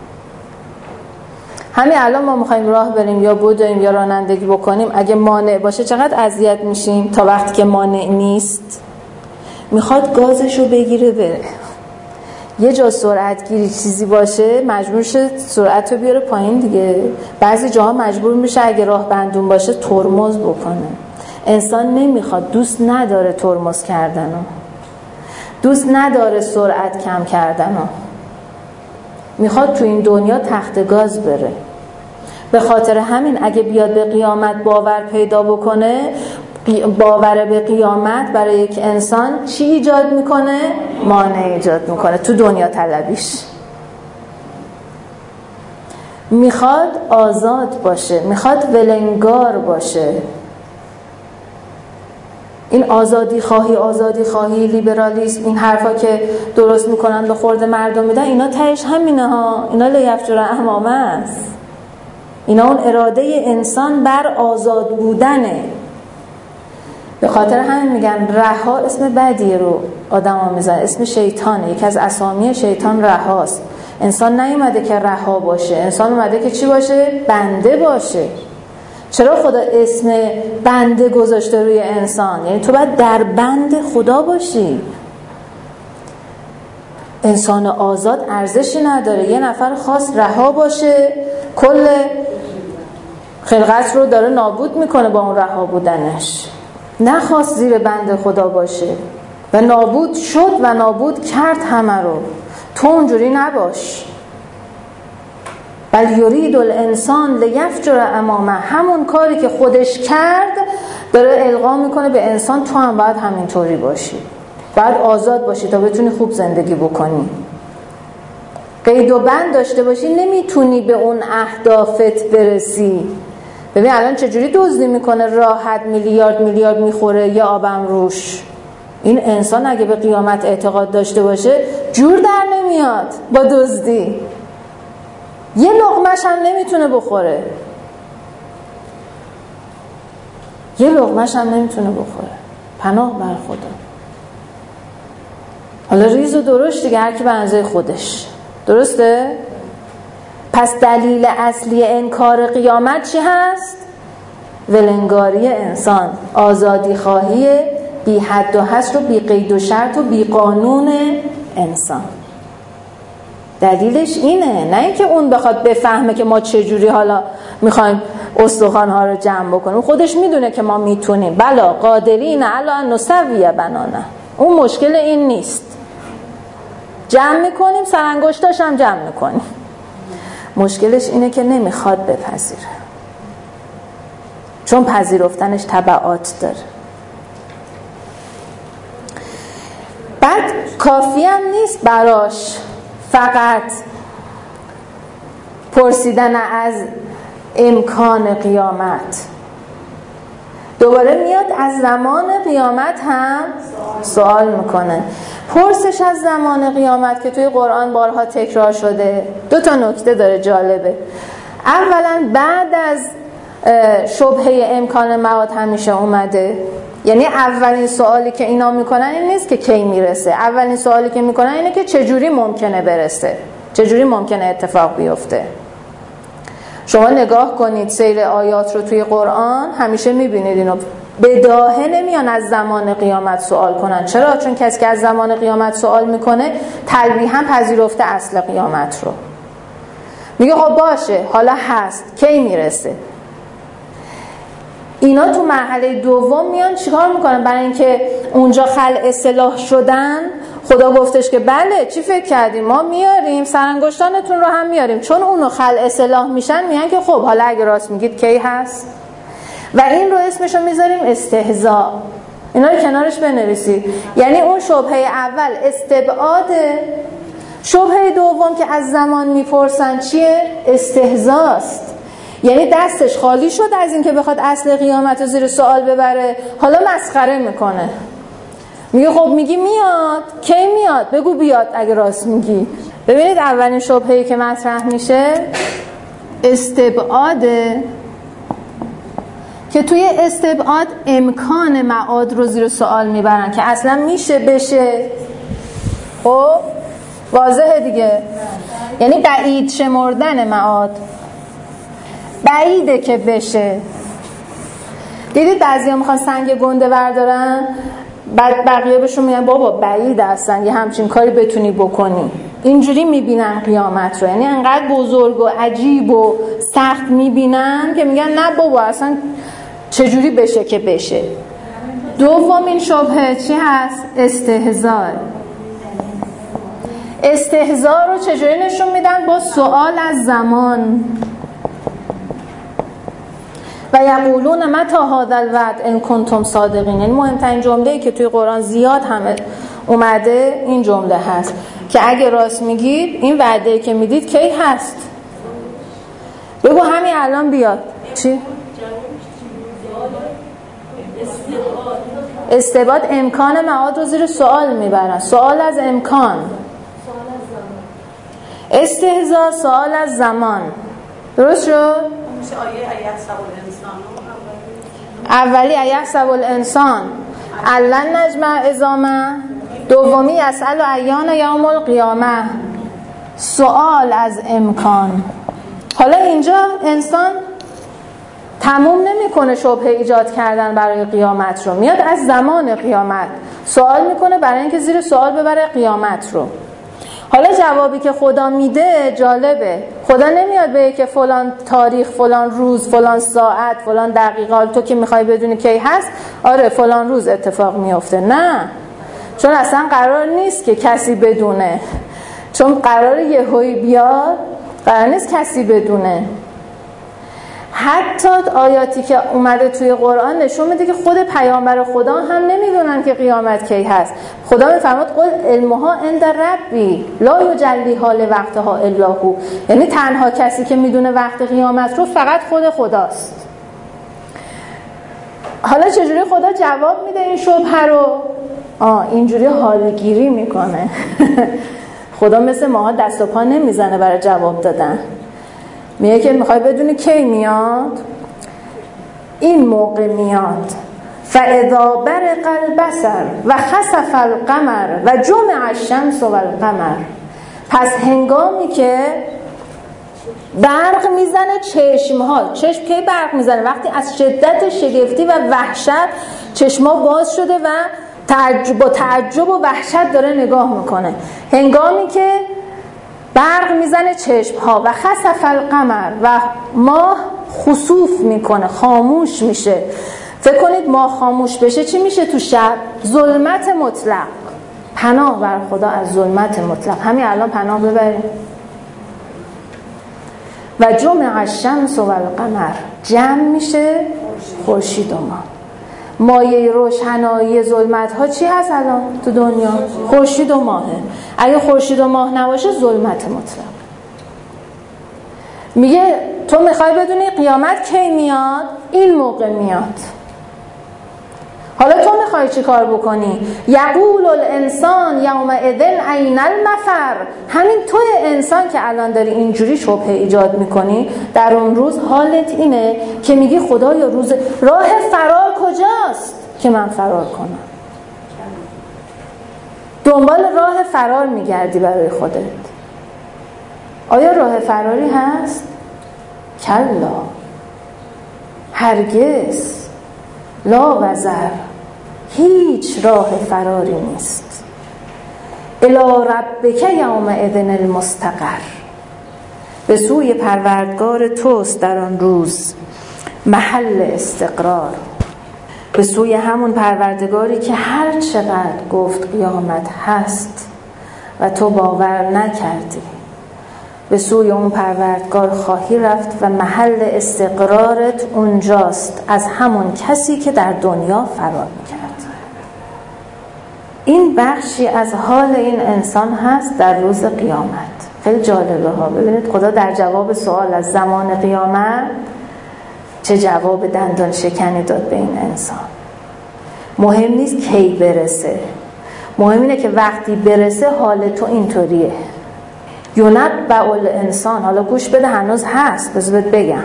همین الان ما میخوایم راه بریم یا بدویم یا رانندگی بکنیم، اگه مانع باشه چقدر اذیت میشیم. تا وقتی که مانع نیست میخواد گازشو بگیره بره. یه جا سرعت گیری چیزی باشه مجبور شه سرعت رو بیاره پایین دیگه. بعضی جاها مجبور میشه اگه راه بندون باشه ترمز بکنه. انسان نمیخواد، دوست نداره ترمز کردنو، دوست نداره سرعت کم کردنو، میخواد تو این دنیا تخت گاز بره. به خاطر همین اگه بیاد به قیامت باور پیدا بکنه، باور به قیامت برای یک انسان چی ایجاد میکنه؟ مانع ایجاد میکنه تو دنیا طلبیش. میخواد آزاد باشه، میخواد ولنگار باشه. این آزادی خواهی لیبرالیسم، این حرفا که درست میکنن به خورد مردم میدن، اینا تهش همینه ها. اینا لیفجر امامه است. اینا اون اراده انسان بر آزاد بودنه. به خاطر همین میگن رها اسم بدی رو آدم‌ها میذارن، اسم شیطانه، یکی از اسامی شیطان رهاست. انسان نیومده که رها باشه، انسان اومده که چی باشه؟ بنده باشه. چرا خدا اسم بنده گذاشته روی انسان؟ یعنی تو باید در بند خدا باشی. انسان آزاد ارزشی نداره، یه نفر خاص رها باشه کل خلقت رو داره نابود میکنه با اون رها بودنش. نخواست زیر بند خدا باشه و نابود شد و نابود کرد همه رو. تو اونجوری نباش. بل یرید الانسان لیفجر امامه، همون کاری که خودش کرد داره القا میکنه به انسان، تو هم باید همینطوری باشی، باید آزاد باشی تا بتونی خوب زندگی بکنی. قید و بند داشته باشی نمیتونی به اون اهدافت برسی. ببین الان چجوری دزدی میکنه راحت، میلیارد میخوره یا آبم روش. این انسان اگه به قیامت اعتقاد داشته باشه جور در نمیاد با دزدی، یه لقمه‌ش هم نمیتونه بخوره، یه لقمه‌ش هم نمیتونه بخوره. پناه بر خدا. حالا ریز و درشت دیگه، هر کی به اندازه خودش. درسته؟ پس دلیل اصلی انکار قیامت چی هست؟ ولنگاری انسان، آزادی خواهی بی حد و حصر و بی قید و شرط و بی قانون انسان. دلیلش اینه، نه اینکه اون بخواد بفهمه که ما چجوری حالا میخوایم استخوان‌ها رو جمع بکنیم. خودش میدونه که ما میتونیم، بلا قادرین علی ان نسوی بنانه. اون مشکل این نیست، جمع میکنیم، سرانگشتاش هم جمع میکنیم. مشکلش اینه که نمیخواد بپذیره، چون پذیرفتنش تبعات داره. بعد کافی هم نیست براش فقط پرسیدن از امکان قیامت، دوباره میاد از زمان قیامت هم سوال میکنه. پرسش از زمان قیامت که توی قرآن بارها تکرار شده، دو تا نکته داره جالبه. اولا بعد از شبهه امکان معاد همیشه اومده، یعنی اولین سوالی که اینا میکنن این نیست که کی میرسه، اولین سوالی که میکنن اینه که چجوری ممکنه برسه، چجوری ممکنه اتفاق بیفته. شما نگاه کنید سیر آیات رو توی قرآن، همیشه میبینید اینو بداهه نمیان از زمان قیامت سوال کنن. چرا؟ چون کسی که از زمان قیامت سوال میکنه تلویحاً پذیرفته اصل قیامت رو. میگه خب باشه حالا هست، کی میرسه؟ اینا تو مرحله دوم میان چیکار میکنن؟ برای اینکه اونجا خلع اصلاح شدن، خدا گفتش که بله چی فکر کردیم، ما میاریم سرانگشتانتون رو هم میاریم، چون اونو خلع اصلاح میشن میگن که خب حالا اگه راست میگید کی هست؟ و این رو اسمشو میذاریم استهزاء. اینا رو کنارش بنویسید. یعنی اون شبهه اول استبعاده، شبهه دوم که از زمان میپرسن چیه؟ استهزاست. یعنی دستش خالی شد از این که بخواد اصل قیامت رو زیر سوال ببره، حالا مسخره میکنه. میگه خب میگی میاد، کی میاد؟ بگو بیاد اگه راست میگی. ببینید اولین شبهه‌ای که مطرح میشه استبعاده، که توی استبعاد امکان معاد رو زیر سوال میبرن که اصلا میشه بشه. خب واضحه دیگه، یعنی بعید شمردن معاد، بعیده که بشه. دیدید بعضیا میخوان سنگ گنده بردارن، بعد بقیه بهشون میگن بابا بعید هستن یه همچین کاری بتونی بکنی. اینجوری میبینن قیامت رو، یعنی انقدر بزرگ و عجیب و سخت میبینن که میگن نه بابا اصلا چجوری بشه که بشه. دومین شبهه چی هست؟ استهزاء. استهزاء رو چجوری نشون میدن؟ با سوال از زمان. و یقولون متی هذا الوعد ان کنتم صادقین. یعنی مهمترین جمله‌ای که توی قرآن زیاد همه اومده این جمله هست که اگه راست میگید این وعده‌ای که میدید کی هست؟ بگو همین الان بیاد. چی؟ استبعاد امکان معاد رو زیر سوال میبرن، سوال از امکان. استهزاء سوال از زمان. درست شد؟ میشه آیه حیات سوال انسان اولی یحسب الانسان الن نجمع عظامه، دومی یسأل ایان یوم القیامه، سوال از امکان. حالا اینجا انسان تموم نمیکنه شبهه ایجاد کردن برای قیامت رو، میاد از زمان قیامت سوال میکنه برای اینکه زیر سوال ببره قیامت رو. حالا جوابی که خدا میده جالبه. خدا نمیاد بگه که فلان تاریخ، فلان روز، فلان ساعت، فلان دقیقه، تو که میخوای بدونی کی هست، آره فلان روز اتفاق میفته. نه، چون اصلا قرار نیست که کسی بدونه، چون قرار یهویی بیاد، قرار نیست کسی بدونه. حتی آیاتی که اومده توی قرآن نشون میده که خود پیامبر خدا هم نمیدونن که قیامت کی هست. خدا میفرماد قل علمها عند ربی لا یجلیها لوقتها الا هو، یعنی تنها کسی که میدونه وقت قیامت رو فقط خود خداست. حالا چجوری خدا جواب میده این شبهه رو؟ اینجوری حالگیری میکنه. خدا مثل ماها دست و پا نمیزنه برای جواب دادن. میگه که میخوای بدونی کی میاد؟ این موقع میاد. فاذا برق البصر و خسف القمر و جمع الشمس و القمر. پس هنگامی که برق میزنه چشمها، چشم کی برق میزنه؟ وقتی از شدت شگفتی و وحشت چشما باز شده و با تعجب و وحشت داره نگاه میکنه. هنگامی که برق میزنه چشمها و خسف القمر و ماه خسوف میکنه، خاموش میشه. فکر کنید ماه خاموش بشه چی میشه تو شب؟ ظلمت مطلق. پناه بر خدا از ظلمت مطلق. همین الان پناه ببریم. و جمع الشمس و القمر، جمع میشه خورشید و ماه. مایه روشنایی ظلمت ها چی هست الان تو دنیا؟ خورشید و ماهه. اگه خورشید و ماه نباشه ظلمت مطلق. میگه تو میخوای بدونی قیامت کی میاد؟ این موقع میاد. حالا تو میخوای چی کار بکنی؟ یقول الانسان یومئذ این المفر. همین توی انسان که الان داری اینجوری شبهه ایجاد میکنی، در اون روز حالت اینه که میگی خدایا روز راه فرار کجاست که من فرار کنم؟ دنبال راه فرار میگردی برای خودت. آیا راه فراری هست؟ کلا، هرگز، لا وزر، هیچ راه فراری نیست. الی ربک یومئذ المستقر. به سوی پروردگار توست در آن روز محل استقرار. به سوی همون پروردگاری که هر چقدر گفت قیامت هست و تو باور نکردی، به سوی اون پروردگار خواهی رفت و محل استقرارت اونجاست، از همون کسی که در دنیا فرار میکرد. این بخشی از حال این انسان هست در روز قیامت. خیلی جالبه ها. ببینید خدا در جواب سوال از زمان قیامت چه جواب دندان شکنی داد به این انسان. مهم نیست کی برسه، مهم اینه که وقتی برسه حال تو اینطوریه. یونبأ الانسان، حالا گوش بده هنوز هست، بذار بگم.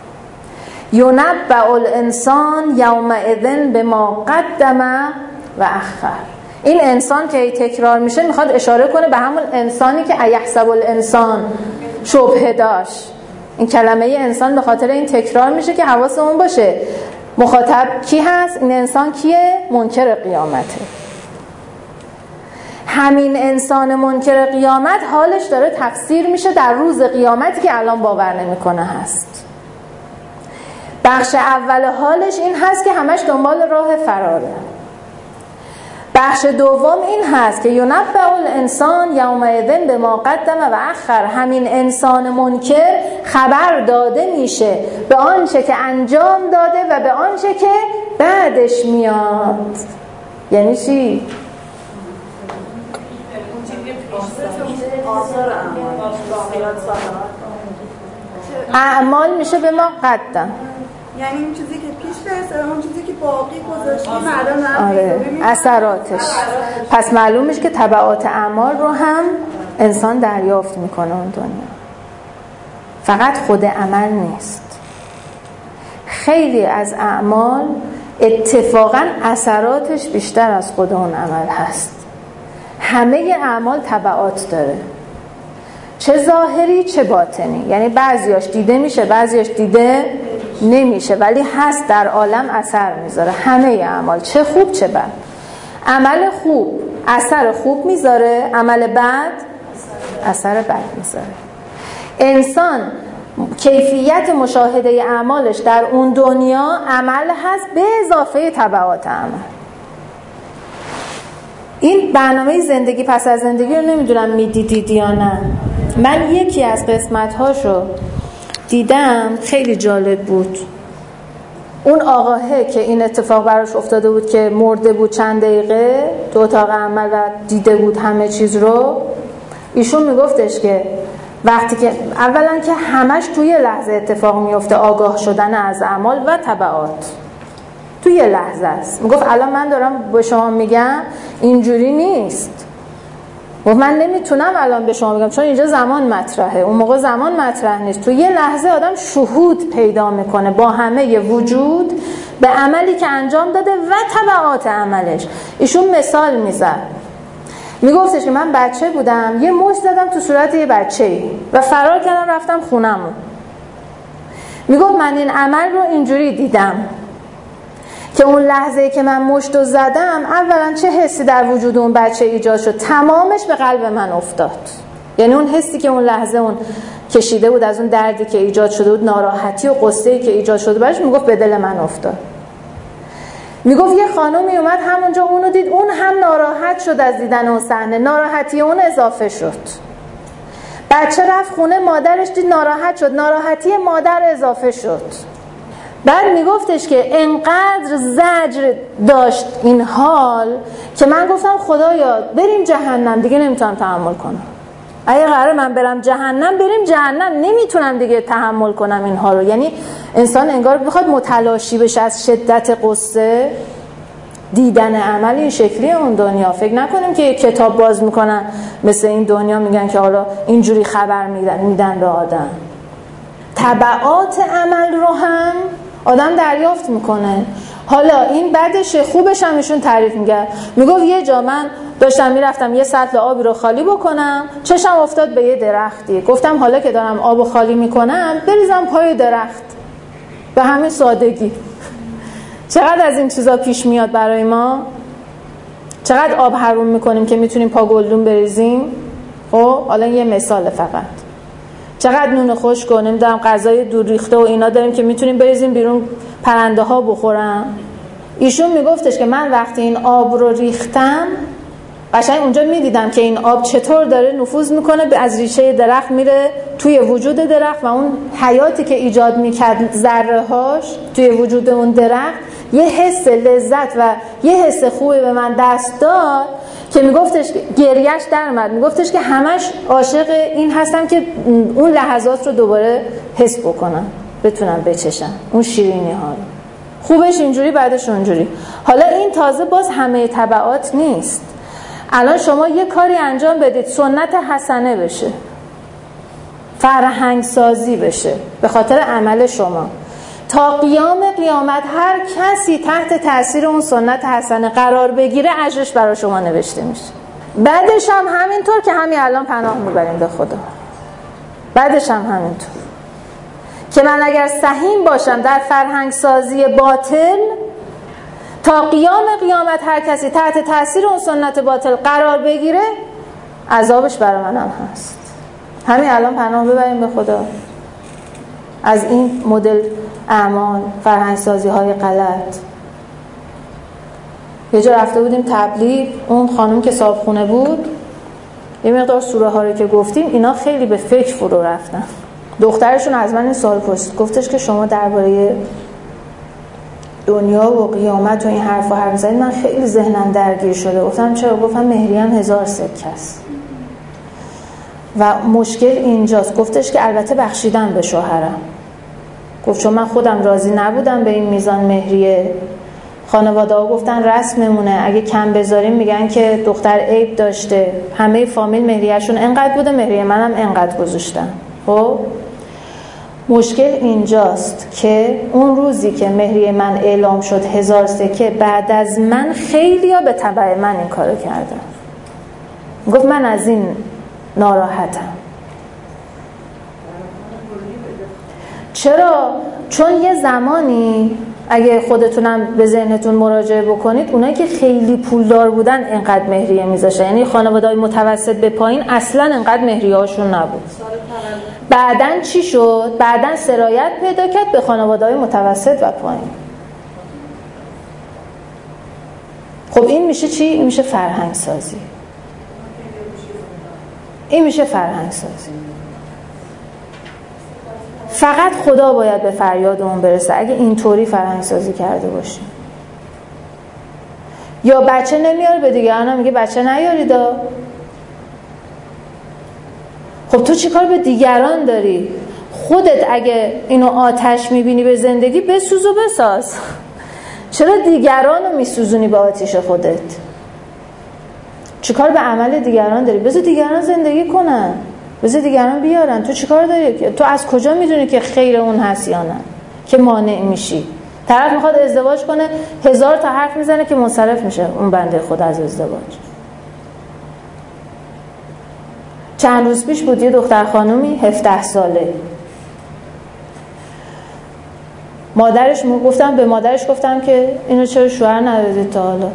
یونبأ الانسان یومئذ بما قدم و اخر. این انسان که تکرار میشه میخواد اشاره کنه به همون انسانی که ایحسب الانسان شبهه داشت. این کلمه انسان به خاطر این تکرار میشه که حواسمون باشه مخاطب کی هست. این انسان کیه؟ منکر قیامته. همین انسان منکر قیامت حالش داره تفسیر میشه در روز قیامتی که الان باور نمیکنه هست. بخش اول حالش این هست که همش دنبال راه فراره. بخش دوم این هست که یونبأ الانسان یومئذ بما قدم و اخر. همین انسان منکر خبر داده میشه به آنچه که انجام داده و به آنچه که بعدش میاد. یعنی چی؟ اعمال میشه به ما قدم، یعنی این چیزی که پیش برسه، اون چیزی که باقی گذاشتیم الان. آره، اثراتش. پس معلوم میشه که تبعات اعمال رو هم انسان دریافت میکنه اون دنیا، فقط خود عمل نیست. خیلی از اعمال اتفاقا اثراتش بیشتر از خود اون عمل هست. همه اعمال تبعات داره، چه ظاهری چه باطنی. یعنی بعضیاش دیده میشه، بعضیاش دیده نمیشه، ولی هست در عالم اثر میذاره. همه اعمال، چه خوب چه بد. عمل خوب اثر خوب میذاره، عمل بد اثر بد میذاره. انسان کیفیت مشاهده اعمالش در اون دنیا عمل هست به اضافه تبعات عمل. این برنامه زندگی پس از زندگی رو نمیدونم میدیدید یا نه. من یکی از قسمت‌هاشو دیدم، خیلی جالب بود. اون آقاهه که این اتفاق براش افتاده بود که مرده بود چند دقیقه تو اتاق عمل و دیده بود همه چیز رو، ایشون میگفتش که وقتی که اولا که همش توی لحظه اتفاق میفته، آگاه شدن از اعمال و تبعات توی لحظه است. میگفت الان من دارم به شما میگم اینجوری نیست، من نمیتونم الان به شما بگم چون اینجا زمان مطرحه، اون موقع زمان مطرح نیست. تو یه لحظه آدم شهود پیدا میکنه با همه وجود به عملی که انجام داده و تبعات عملش. ایشون مثال میزد، میگفتش که من بچه بودم، یه مشت زدم تو صورت یه بچه‌ای و فرار کردم رفتم خونمون. میگفت من این عمل رو اینجوری دیدم که اون لحظه که من مشتو زدم اولا چه حسی در وجود اون بچه ایجاد شد، تمامش به قلب من افتاد. یعنی اون حسی که اون لحظه اون کشیده بود از اون دردی که ایجاد شده بود، ناراحتی و غصه‌ای که ایجاد شده براش، میگفت به دل من افتاد. میگفت یه خانومی اومد همونجا اونو دید، اون هم ناراحت شد از دیدن اون صحنه، ناراحتی اون اضافه شد. بچه رفت خونه، مادرش دید ناراحت شد، ناراحتی مادر اضافه شد. بعد میگفتش که انقدر زجر داشت این حال که من گفتم خدایا بریم جهنم، دیگه نمیتونم تحمل کنم. اگه قراره من برم جهنم بریم جهنم، نمیتونم دیگه تحمل کنم این حال رو. یعنی انسان انگار بخواد متلاشی بشه از شدت قصه دیدن عمل این شکلی اون دنیا. فکر نکنیم که یک کتاب باز میکنن مثل این دنیا میگن که حالا اینجوری خبر میدن به آدم. تبعات عمل رو هم آدم دریافت میکنه. حالا این بعدش خوبش هم ایشون تعریف میگه. میگفت یه جا من داشتم میرفتم یه سطل آبی رو خالی بکنم، چشم افتاد به یه درختی. گفتم حالا که دارم آبو خالی میکنم بریزم پای درخت. به همین سادگی. چقدر از این چیزا پیش میاد برای ما؟ چقدر آب حروم میکنیم که میتونیم پا گلدون بریزیم؟ خب حالا یه مثال فقط. چقدر نون خشک و نمیدونم غذای دور ریخته و اینا داریم که میتونیم بریزیم بیرون پرنده ها بخورن. ایشون میگفتش که من وقتی این آب رو ریختم قشنگ اونجا میدیدم که این آب چطور داره نفوذ میکنه از ریشه درخت میره توی وجود درخت و اون حیاتی که ایجاد میکرد ذره هاش توی وجود اون درخت یه حس لذت و یه حس خوبی به من دست داد که میگفتش گریهش در اومد. میگفتش که همش عاشق این هستم که اون لحظات رو دوباره حس بکنم، بتونم بچشم اون شیرینی ها رو. خوبش اینجوری بعدش اونجوری. حالا این تازه باز همه تبعات نیست. الان شما یه کاری انجام بدید سنت حسنه بشه، فرهنگ سازی بشه به خاطر عمل شما، تا قیام قیامت هر کسی تحت تاثیر اون سنت حسنه قرار بگیره اجرش برای شما نوشته میشه. بعدش هم همینطور که همین الان پناه میبریم به خدا. بعدش هم همینطور که من اگر سهیم باشم در فرهنگ سازی باطل، تا قیام قیامت هر کسی تحت تاثیر اون سنت باطل قرار بگیره عذابش برای من هم هست. همین الان پناه ببریم به خدا از این مدل اعمال، فرهنگ سازی های غلط. یه جا رفته بودیم تبلیغ، اون خانم که صاحبخونه بود یه مقدار سوره ها رو که گفتیم اینا خیلی به فکر فرو رفتن. دخترشون از من این سوال پرسید، گفتش که شما درباره دنیا و قیامت و این حرفا حرف می‌زنید، من خیلی ذهنم درگیر شده. گفتم چرا؟ گفتم مهریه‌ام 1000 سکه است و مشکل اینجاست. گفتش که البته بخشیدم به شوهرم. گفت چون من خودم راضی نبودم به این میزان مهریه، خانواده‌ها گفتن رسممونه اگه کم بذاریم میگن که دختر عیب داشته. همه فامیل مهریه‌شون انقدر بوده، مهریه منم انقدر گذاشتن. خب مشکل اینجاست که اون روزی که مهریه من اعلام شد 1000 سکه، بعد از من خیلی ها به تبع من این کارو کردن. گفت من از این ناراحتم. چرا؟ چون یه زمانی اگه خودتونم به ذهنتون مراجعه بکنید، اونایی که خیلی پولدار بودن اینقدر مهریه میذاشتن، یعنی خانواده‌های متوسط به پایین اصلا اینقدر مهریه هاشون نبود. بعدن چی شد؟ بعدن سرایت پیدا کرد به خانواده‌های متوسط و پایین. خب این میشه چی؟ این میشه فرهنگ سازی. این میشه فرهنگ سازی. فقط خدا باید به فریاد اون برسه اگه اینطوری فرهنگ سازی کرده باشیم. یا بچه نمیاره به دیگران میگه بچه نیارید. خب تو چی کار به دیگران داری؟ خودت اگه اینو آتش میبینی به زندگی بسوز و بساز. چرا دیگران رو میسوزونی به آتیش خودت؟ چی کار به عمل دیگران داری؟ بذار دیگران زندگی کنن، بذار دیگران بیارن. تو چی کار داری؟ تو از کجا میدونی که خیر اون هست یا نه که مانع میشی؟ طرف میخواد ازدواج کنه 1000 تا حرف میزنه که منصرف میشه اون بنده خود از ازدواج. چند روز پیش بود یه دختر خانومی 17 ساله، مادرش به مادرش گفتم که اینو چرا شوهر ندادید تا حالا؟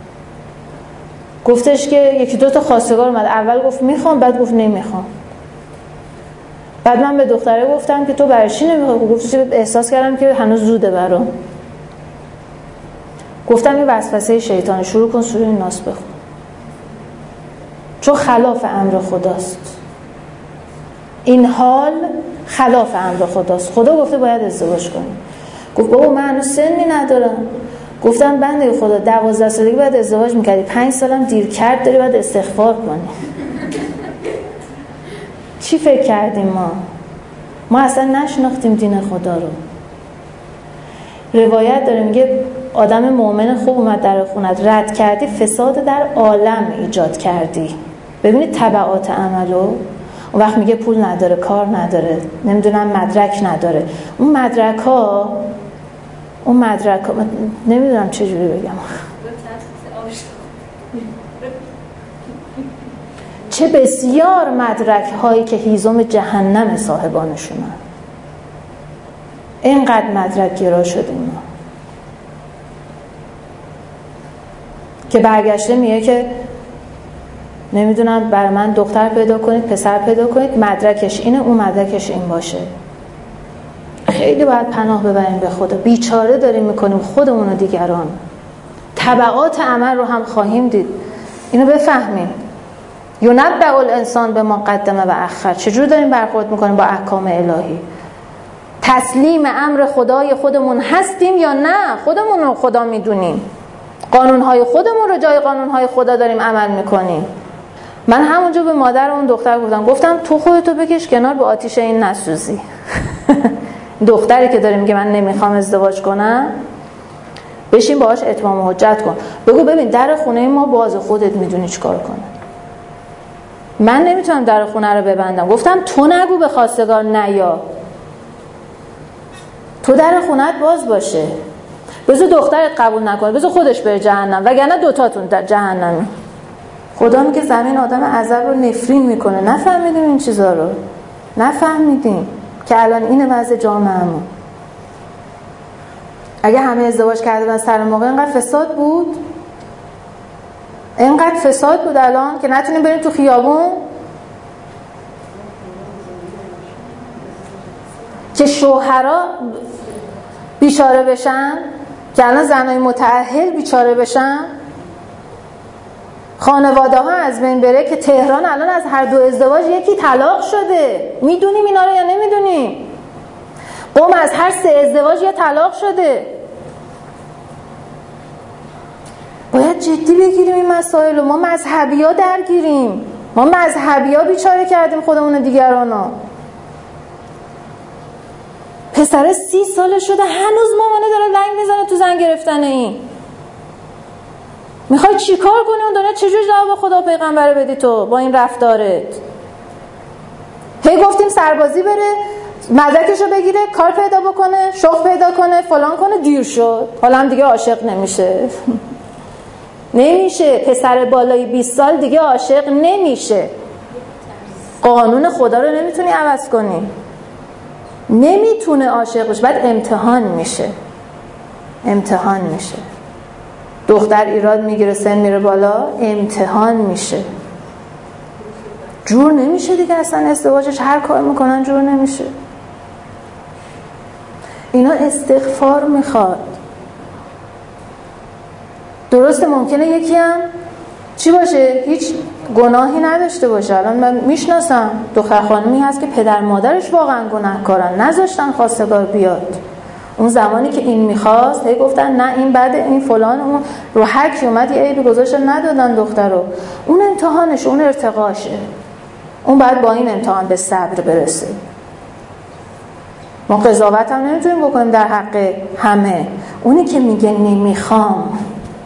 گفتش که یکی دو تا خواستگار اومد، اول گفت میخوام، بعد گفت نمیخوام. بعد من به دختره گفتم که تو برای چی نمیخوای؟ گفتش احساس کردم که هنوز زوده برام. گفتم این وسوسه شیطان، شروع کن سوره ناس بخون، چون خلاف امر خداست. این حال خلاف امر خداست. خدا گفته باید ازدواج کنی. گفت بابا من هنوز سنی ندارم. گفتم بنده خدا 12 سالگی باید ازدواج میکردی، 5 سالم دیر کرد داری باید استغفار کنی. چی فکر کردیم ما اصلا نشناختیم دین خدا رو. روایت داره میگه آدم مؤمن خوب اومد در خونت، رد کردی، فساد در عالم ایجاد کردی. ببینید تبعات عملو. اون وقت میگه پول نداره، کار نداره، نمیدونم مدرک نداره. اون مدرک ها نمیدونم چجوری بگم، چه بسیار مدرک هایی که هیزم جهنم صاحبانشونن. اینقدر مدرک گرا شدیم ما که برگشته میگه که نمیدونم برای من دختر پیدا کنید، پسر پیدا کنید، مدرکش اینه، اون مدرکش این باشه. خیلی باید پناه ببریم به خدا. بیچاره داریم میکنیم خودمون و دیگران. تبعات عمل رو هم خواهیم دید. اینو بفهمیم. یونبع الانسان به ما قدمه و اخر. چجور داریم برخورد میکنیم با احکام الهی؟ تسلیم امر خدای خودمون هستیم یا نه؟ خودمون رو خدا میدونیم، قانونهای خودمون رو جای قانونهای خدا داریم عمل میکنیم. من همونجا به مادر اون دختر گفتم تو خودتو بکش کنار، به آتیش این نسوزی. دختری که داره میگه من نمیخوام ازدواج کنم، بشین باهاش اتمام حجت کن، بگو ببین در خونه ما باز، خودت میدونی چیکار کنه. من نمیتونم در خونه رو ببندم. گفتم تو نگو به خواستگار نیا، تو در خونت باز باشه، بذار دخترت قبول نکنه، بذار خودش بره جهنم، وگرنه دوتاتون در جهنمی. خدا میگه زمین آدم عذاب رو نفرین میکنه. نفهمیدیم این چیزا رو، نفهمیدیم که الان این وضع جامعه‌مون. اگه همه ازدواج کرده بودن سر موقع، اینقدر فساد بود، اینقدر فساد بود الان که نتونیم بریم تو خیابون، که شوهرها بیچاره بشن، که الان زنای متأهل بیچاره بشن، خانواده ها از بین بره، که تهران الان از هر دو ازدواج یکی طلاق شده. میدونیم اینا رو یا نمیدونیم؟ قم از هر 3 ازدواج یا طلاق شده. باید جدی بگیریم این مسائل رو. ما مذهبی ها درگیریم، ما مذهبی ها بیچاره کردیم خودمون و دیگرانو. پسر 30 ساله شده هنوز مامانه داره لنگ میزنه تو زن گرفتن این. میخوای چی کار کنی اون دنیا؟ چجور جواب خدا پیغمبر بدی تو با این رفتارت؟ هی گفتیم سربازی بره، مدرکشو بگیره، کار پیدا بکنه، شغل پیدا کنه، فلان کنه، دیر شد. حالا هم دیگه عاشق نمیشه. نمیشه. پسر بالای 20 سال دیگه عاشق نمیشه. قانون خدا رو نمیتونی عوض کنی. نمیتونه عاشق بشه. بعد امتحان میشه. دختر ایراد میگیره، سن میره بالا، امتحان میشه. جور نمیشه دیگه. اصلا ازدواجش هر کار میکنن جور نمیشه. اینا استغفار میخواد. درسته ممکنه یکی هم چی باشه؟ هیچ گناهی نداشته باشه. الان من میشناسم دختر خانمی هست که پدر مادرش واقعا گناهکارن، نذاشتن خواستگار بیاد. اون زمانی که این میخواست هی گفتن نه این بده، این فلان، اون رو حکی اومد یه عیبی گذاشتن ندادن دختر رو. اون امتحانش، اون ارتقاشه. اون باید با این امتحان به صبر برسه. ما قضاوت هم نمیتونیم بکنیم در حق همه. اونی که میگه نمیخوام،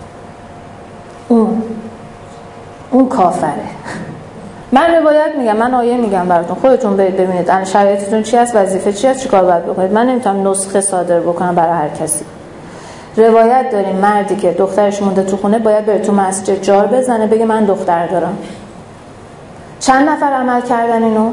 اون کافره. من روایت میگم، من آیه میگم براتون، خودتون برید ببینید الان شرایطتون چی هست، وظیفه چی هست، چیکار باید بکنید. من نمیتونم نسخه صادر بکنم برای هر کسی. روایت داریم مردی که دخترش مونده تو خونه باید بره تو مسجد جار بزنه بگه من دختر دارم. چند نفر عمل کردن اینو؟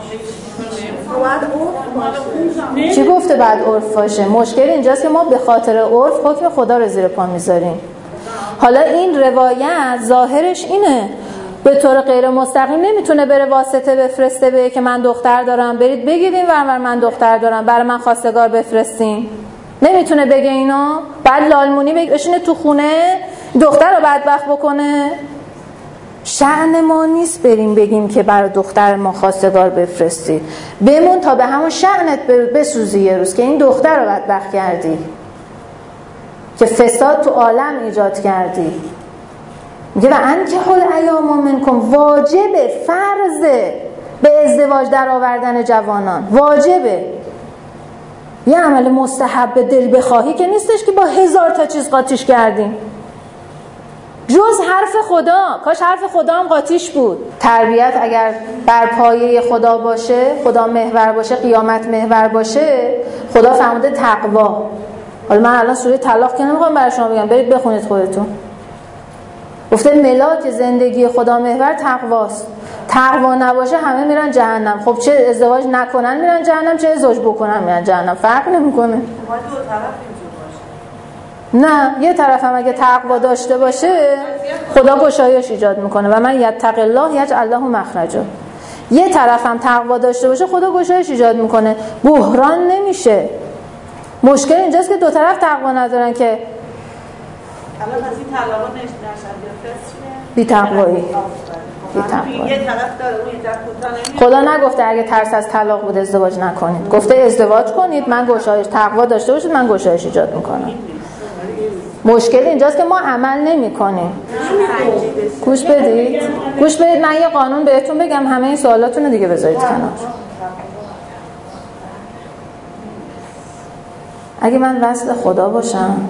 چی گفته بعد عرف باشه؟ مشکل اینجاست که ما به خاطر عرف حکم خدا رو زیر پا میذاریم. حالا این روایت ظاهرش اینه، به طور غیر مستقیم نمیتونه بره واسطه بفرسته بگه که من دختر دارم، برید بگید این ور من دختر دارم، برای من خواستگار بفرستین. نمیتونه بگه اینو. بعد لالمونی بشینه تو خونه دختر رو بدبخت بکنه. شأن ما نیست بریم بگیم که برای دختر ما خواستگار بفرستی. بمون تا به همون شأنت بسوزی یه روز که این دختر رو بدبخت کردی، که فساد تو عالم ایجاد کردی. میگه و انکحوا الایام منکم، واجبه، فرضه به ازدواج در آوردن جوانان، واجبه. یه عمل مستحب دل بخواهی که نیستش که با 1000 تا چیز قاطیش کردیم. جز حرف خدا. کاش حرف خدا هم قاطیش بود. تربیت اگر بر پایه خدا باشه، خدا محور باشه، قیامت محور باشه، خدا فرموده تقوا. حالا من الان سوره طلاق که نمیخوام برای شما بگم، برید بخونید خودتون. گفته ملاک زندگی خدا محور تقواست. تقوا نباشه همه میرن جهنم. خب چه ازدواج نکنن میرن جهنم، چه ازدواج بکنن میرن جهنم، فرق نمیکنه. نه، یه طرف هم اگه تقوا داشته باشه خدا گشایش ایجاد میکنه و من یتق الله یجعل له مخرجا. یه طرف هم تقوا داشته باشه خدا گشایش ایجاد میکنه، بحران نمیشه. مشکل اینجاست که دو طرف تقوا ندارن که الان از این طلاقا نشد بی تقوایی. یه طرف داره اون یه طرف خدا نگفته اگه ترس از طلاق بود ازدواج نکنید، گفته ازدواج کنید، من گشایش، تقوا داشته باشید، من گشایش ایجاد میکنم. مشکل اینجاست که ما عمل نمی کنیم. گوش بدید من یه قانون بهتون بگم، همه این سوالاتون رو دیگه بذارید کنار. اگه من وصل خدا باشم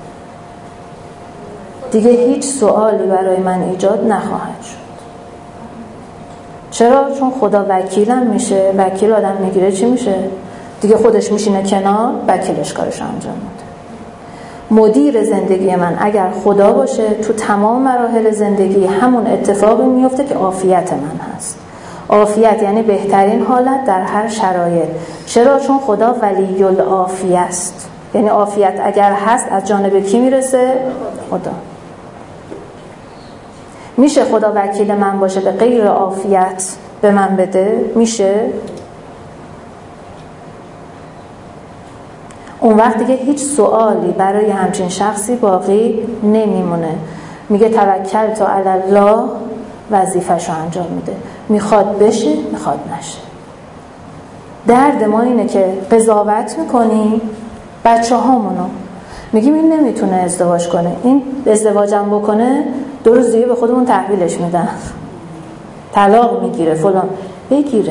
دیگه هیچ سوالی برای من ایجاد نخواهد شد. چرا؟ چون خدا وکیلم میشه. وکیل آدم میگیره چی میشه؟ دیگه خودش میشینه کنار، وکیلش کارش انجام میده. مدیر زندگی من اگر خدا باشه، تو تمام مراحل زندگی همون اتفاقی میفته که عافیت من هست. عافیت یعنی بهترین حالت در هر شرایط. چرا؟ چون خدا ولی العافیه است. یعنی عافیت اگر هست از جانب کی میرسه؟ خدا. میشه خدا وکیل من باشه به غیر عافیت به من بده؟ میشه؟ اون وقت دیگه هیچ سوالی برای همچین شخصی باقی نمیمونه. میگه توکلت علی الله، وظیفه‌شو انجام میده. میخواد بشه، میخواد نشه. درد ما اینه که قضاوت میکنیم بچه هامونو، میگیم این نمیتونه ازدواج کنه، این ازدواجم بکنه 2 روز دیگه به خودمون تحویلش میدن، طلاق میگیره فلان. بگیره،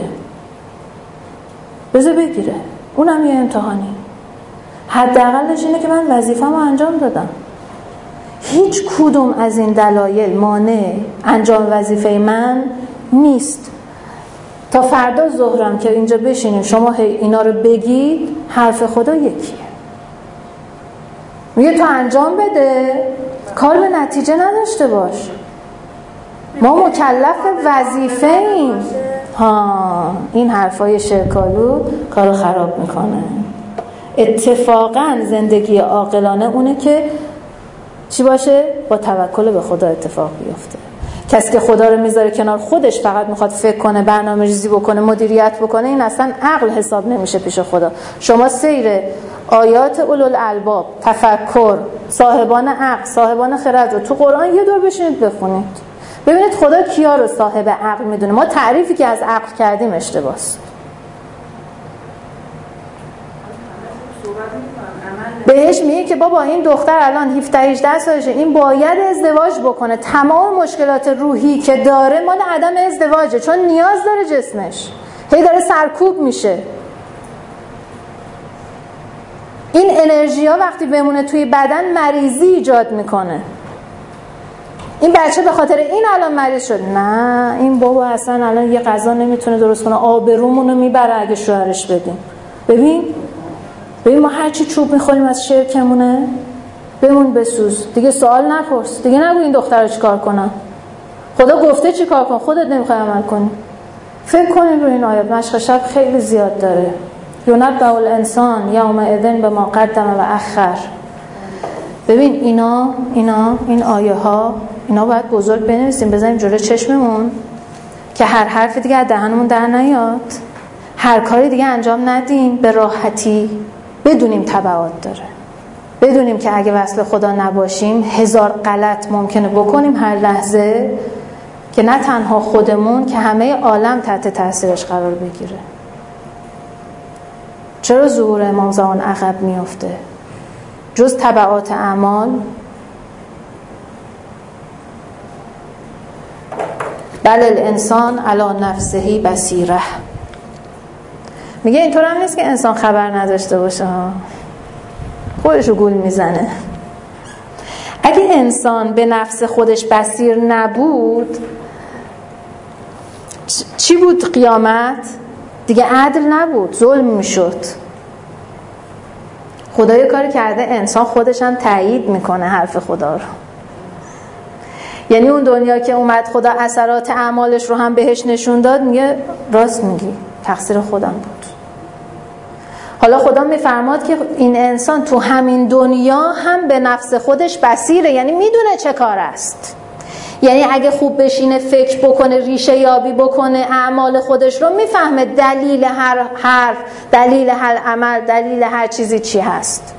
بذار بگیره، اونم یه امتحانی. حداقلش اینه که من وظیفه‌مو انجام دادم. هیچ کدوم از این دلایل مانع انجام وظیفه من نیست. تا فردا ظهرم که اینجا بشینید شما اینا رو بگید، حرف خدا یکیه. میگه تو انجام بده، کار به نتیجه نداشته باش. ما مکلف وظیفه ایم. این حرفای شرکالو کارو خراب میکنه. اتفاقا زندگی عاقلانه اونه که چی باشه؟ با توکل به خدا اتفاق بیفته. کسی که خدا رو میذاره کنار خودش، فقط میخواد فکر کنه، برنامه‌ریزی بکنه، مدیریت بکنه، این اصلا عقل حساب نمیشه پیش خدا. شما سیر آیات اولوالالباب، تفکر، صاحبان عقل، صاحبان خرد رو تو قرآن یه دور بشینید بخونید، ببینید خدا کیا رو صاحب عقل میدونه. ما تعریفی که از عقل کردیم اشتباهه. بهش میگه که بابا این دختر الان 17-18 سالشه، این باید ازدواج بکنه، تمام مشکلات روحی که داره مال عدم ازدواجه، چون نیاز داره جسمش، هی داره سرکوب میشه. این انرژی ها وقتی بمونه توی بدن مریضی ایجاد میکنه. این بچه به خاطر این الان مریض شد. نه، این بابا اصلا الان یه غذا نمیتونه درست کنه، آبرومونو میبره اگه شوهرش بدیم. ببین ما هرچی چوب میخوریم از شرکمونه، بمون بسوز، دیگه سوال نپرس، دیگه نگو این دختر رو چیکار کنم، خدا گفته چیکار کن، خودت نمیخوای عمل کنی. فکر کنین روی این آیات، مشق شب خیلی زیاد داره. یونبأ الانسان یومئذ بما قدم و اخر. ببین این آیه ها، اینا باید بزرگ بنویسیم، بزنیم جلوی چشممون که هر حرف دیگه از دهنمون در نیاد، هر کاری دیگه انجام ندیم به راحتی، بدونیم تبعات داره، بدونیم که اگه وصل خدا نباشیم 1000 غلط ممکنه بکنیم هر لحظه که نه تنها خودمون که همه عالم تحت تاثیرش قرار بگیره. چرا ظهور امام زمان عقب میفته؟ جز تبعات اعمال. بل الانسان علی نفسه بصیره. میگه اینطور هم نیست که انسان خبر نداشته باشه، خودشو گول میزنه. اگه انسان به نفس خودش بصیر نبود، چی بود قیامت؟ دیگه عدل نبود، ظلم میشد. خدا یه کاری کرده، انسان خودش هم تایید میکنه حرف خدا رو. یعنی اون دنیا که اومد خدا اثرات اعمالش رو هم بهش نشون داد، میگه راست میگی، تقصیر خودم بود. حالا خدا میفرماد که این انسان تو همین دنیا هم به نفس خودش بصیره، یعنی میدونه چه کار است. یعنی اگه خوب بشینه فکر بکنه، ریشه یابی بکنه اعمال خودش رو، میفهمه دلیل هر حرف، دلیل هر عمل، دلیل هر چیزی چی هست.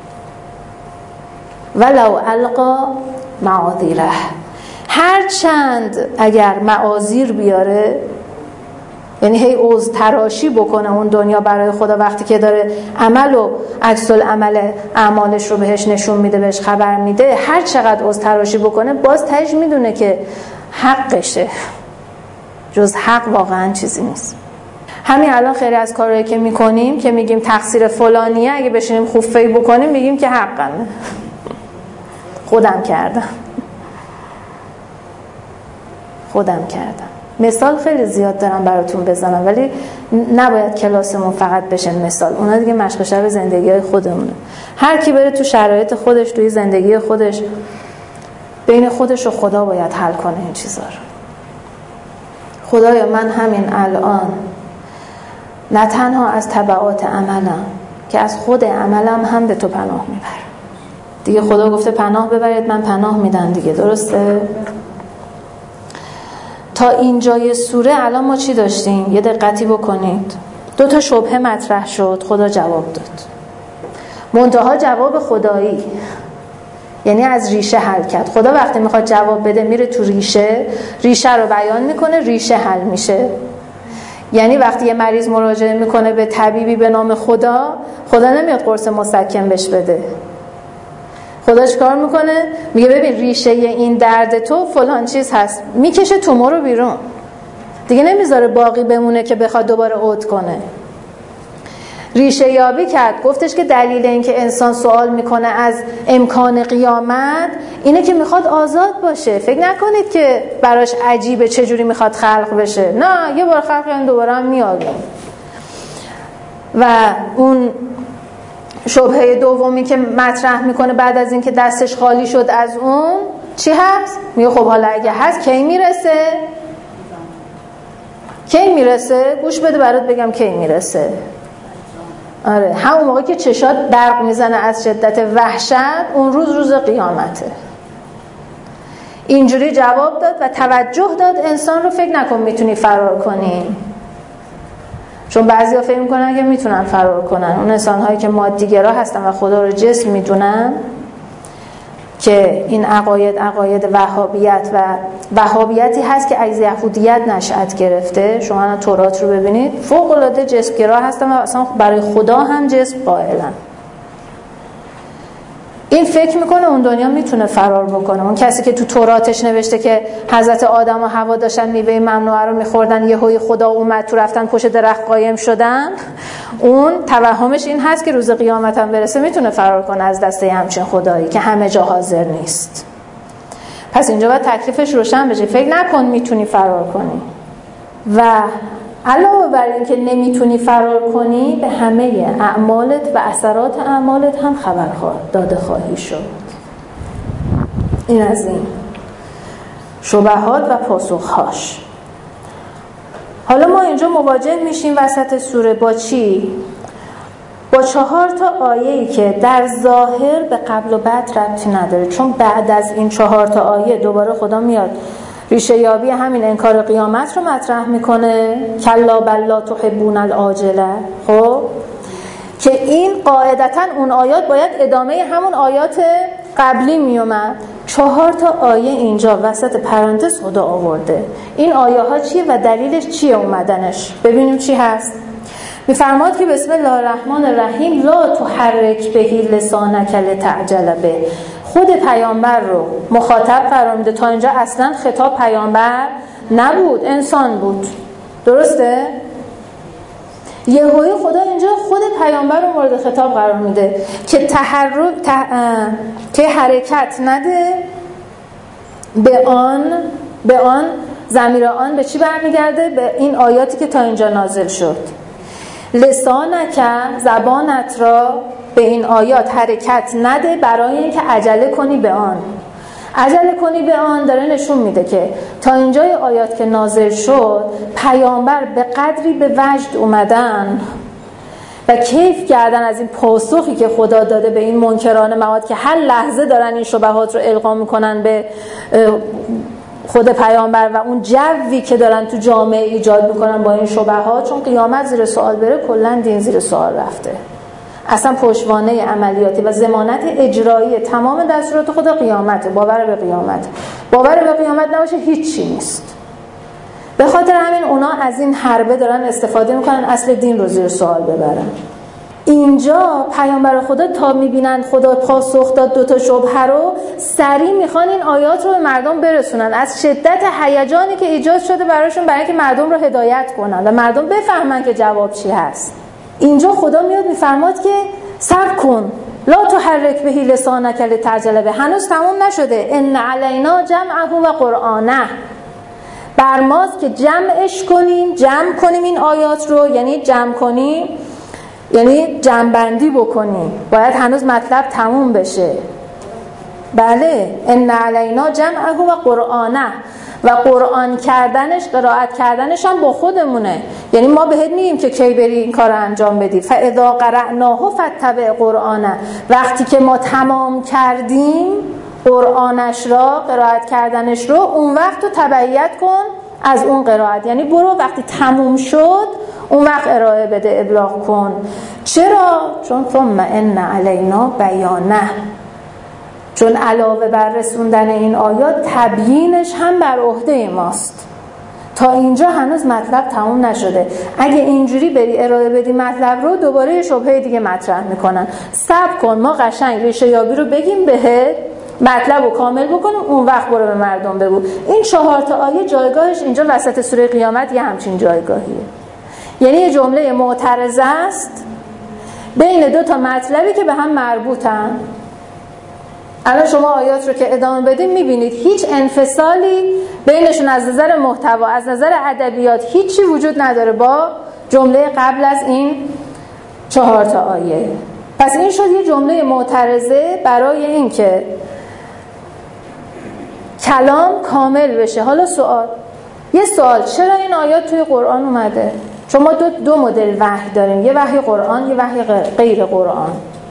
ولو القا معاذیره، هر چند اگر معاذیر بیاره، یعنی هی عذر تراشی بکنه اون دنیا برای خدا، وقتی که داره عمل و عکس العمل اعمالش رو بهش نشون میده، بهش خبر میده، هر چقدر عذر تراشی بکنه باز تهش میدونه که حقشه، جز حق واقعا چیزی نیست. همین الان خیلی از کارهایی که میکنیم که میگیم تقصیر فلانیه، اگه بشینیم خوب فکر بکنیم میگیم که حقمه، خودم کردم. مثال خیلی زیاد دارم براتون بزنم، ولی نباید کلاسمون فقط بشه مثال. اونا دیگه مشق شب زندگی های خودمونه. هر کی بره تو شرایط خودش، توی زندگی خودش، بین خودش و خدا باید حل کنه این چیزا رو. خدایا من همین الان نه تنها از تبعات عملم که از خود عملم هم به تو پناه میبرم. دیگه خدا گفته پناه ببرید، من پناه میدم دیگه، درسته؟ تا اینجای سوره الان ما چی داشتیم؟ یه دقتی بکنید. 2 شبهه مطرح شد، خدا جواب داد. منتها جواب خدایی، یعنی از ریشه حل کرد. خدا وقتی میخواد جواب بده میره تو ریشه رو بیان میکنه، ریشه حل میشه. یعنی وقتی یه مریض مراجعه میکنه به طبیبی به نام خدا نمیاد قرص مسکن بهش بده. خدا چیکار میکنه؟ میگه ببین ریشه این درد تو فلان چیز هست، میکشه تومور رو بیرون، دیگه نمیذاره باقی بمونه که بخواد دوباره عود کنه. ریشه یابی کرد، گفتش که دلیل این که انسان سوال میکنه از امکان قیامت اینه که میخواد آزاد باشه. فکر نکنید که براش عجیبه چجوری میخواد خلق بشه، نه، یه بار خلق کردن دوباره هم میاد. و اون شبهه دومی که مطرح میکنه بعد از اینکه دستش خالی شد از اون چی هست؟ میگه خب حالا اگه هست کی میرسه؟ کی میرسه؟ گوش بده برات بگم کی میرسه. آره، همون موقع که چشات برق میزنه از شدت وحشت، اون روز قیامته. اینجوری جواب داد و توجه داد انسان رو فکر نکن میتونی فرار کنی، چون بعضیا فکر میکنن که میتونن فرار کنن. اون انسان‌هایی که مادی‌گرا هستن و خدا رو جسم میدونن، که این عقاید وهابیت و وهابیتی هست که از یهودیت نشأت گرفته. شما تورات رو ببینید، فوق‌العاده جسمگرا هستن و اصلا برای خدا هم جسم قائلن. این فکر میکنه اون دنیا میتونه فرار بکنه. اون کسی که تو توراتش نوشته که حضرت آدم و حوا داشتن میوه ممنوعه رو میخوردن، یهوی خدا اومد تو رفتن پشت درخت قایم شدن، اون توهمش این هست که روز قیامت هم برسه میتونه فرار کنه از دسته همچین خدایی که همه جا حاضر نیست. پس اینجا باید تکلیفش روشن بشه. فکر نکن میتونی فرار کنی، و علاوه بر این که نمیتونی فرار کنی، به همه اعمالت و اثرات اعمالت هم خبر داده خواهی شد. این از این شبهات و پاسخهاش. حالا ما اینجا مواجه میشیم وسط سوره با چی؟ با 4 آیه‌ای که در ظاهر به قبل و بعد ربطی نداره، چون بعد از این 4 آیه دوباره خدا میاد ریشه یابی همین انکار قیامت رو مطرح میکنه، کلا بل لا تحبون العاجله. خب که این قاعدتاً اون آیات باید ادامه همون آیات قبلی میومد. 4 آیه اینجا وسط پرانتز خدا آورده. این آیه ها چیه و دلیلش چیه اومدنش؟ ببینیم چی هست. میفرماد که بسم الله الرحمن الرحیم لا تحرک بهی لسانک لتعجل به. خود پیامبر رو مخاطب قرار میده. تا اینجا اصلا خطاب پیامبر نبود، انسان بود، درسته؟ یهویی خدا اینجا خود پیامبر رو مورد خطاب قرار میده که که حرکت نده به آن ضمیر آن به چی برمیگرده؟ به این آیاتی که تا اینجا نازل شد. لسانک، زبانت را به این آیات حرکت نده برای اینکه عجله کنی به آن. عجله کنی به آن داره نشون میده که تا اینجای آیات که نازل شد پیامبر به قدری به وجد اومدن و کیف کردن از این پاسخی که خدا داده به این منکران مواد که هر لحظه دارن این شبهات رو القا میکنن به خود پیامبر و اون جوی که دارن تو جامعه ایجاد میکنن با این شبهات. چون قیامت زیر سوال بره کلا دین زیر سوال رفته. اصلا پشتوانه عملیاتی و ضمانت اجرایی تمام دستورات خدا قیامته. باور به قیامت نباشه هیچی نیست. به خاطر همین اونا از این حربه دارن استفاده میکنن اصل دین رو زیر سوال ببرن. اینجا پیامبر خدا تا میبینن خدا پاسخ داد 2 شبهه رو، سریع میخوان این آیات رو به مردم برسونن از شدت هیجانی که ایجاد شده براشون، برای اینکه مردم رو هدایت کنن و مردم بفهمن که جواب چی هست. اینجا خدا میاد میفرماد که صبر کن، لا تحرک بهی لسانک لتعجل به. هنوز تمام نشده. ان علینا جمعه و قرآنه. بر ماست که جمع کنیم این آیات رو، یعنی جمع کنیم یعنی جمع‌بندی بکنیم. باید هنوز مطلب تموم بشه. بله، ان علینا جمعه و قرآنه. و قرآن کردنش، قرائت کردنش هم با خودمونه. یعنی ما بهت میگیم که کی بری این کار رو انجام بدی. فاذا قرأناه فاتبع قرآنه. وقتی که ما تمام کردیم قرآنش را، قرائت کردنش رو، اون وقت رو تبعیت کن از اون قرائت. یعنی برو وقتی تموم شد اون وقت ارائه بده، ابلاغ کن. چرا؟ چون ثم ان علینا بیانه. چون علاوه بر رسوندن این آیات تبیینش هم بر عهده ماست. تا اینجا هنوز مطلب تموم نشده. اگه اینجوری بری ارائه بدی مطلب رو، دوباره شبهه دیگه مطرح میکنن. صبر کن، ما قشنگ ریشه یابی رو بگیم بهت، مطلب رو کامل بکنیم، اون وقت برو به مردم بگو. این 4 آیه جایگاهش اینجا وسط سوره قیامت یه همچین جایگاهیه. یعنی یه جمله معترضه است بین دو تا مطلبی که به هم مربوطن. الان شما آیات رو که ادامه بدیم میبینید هیچ انفصالی بینشون از نظر محتوا، از نظر ادبیات هیچی وجود نداره با جمله قبل از این 4 تا آیه. پس این شد یه جمله معترضه برای این که کلام کامل بشه. حالا یه سوال، چرا این آیات توی قرآن اومده؟ چون ما دو مدل وحی داریم، یه وحی قرآن، یه وحی غیر قرآن.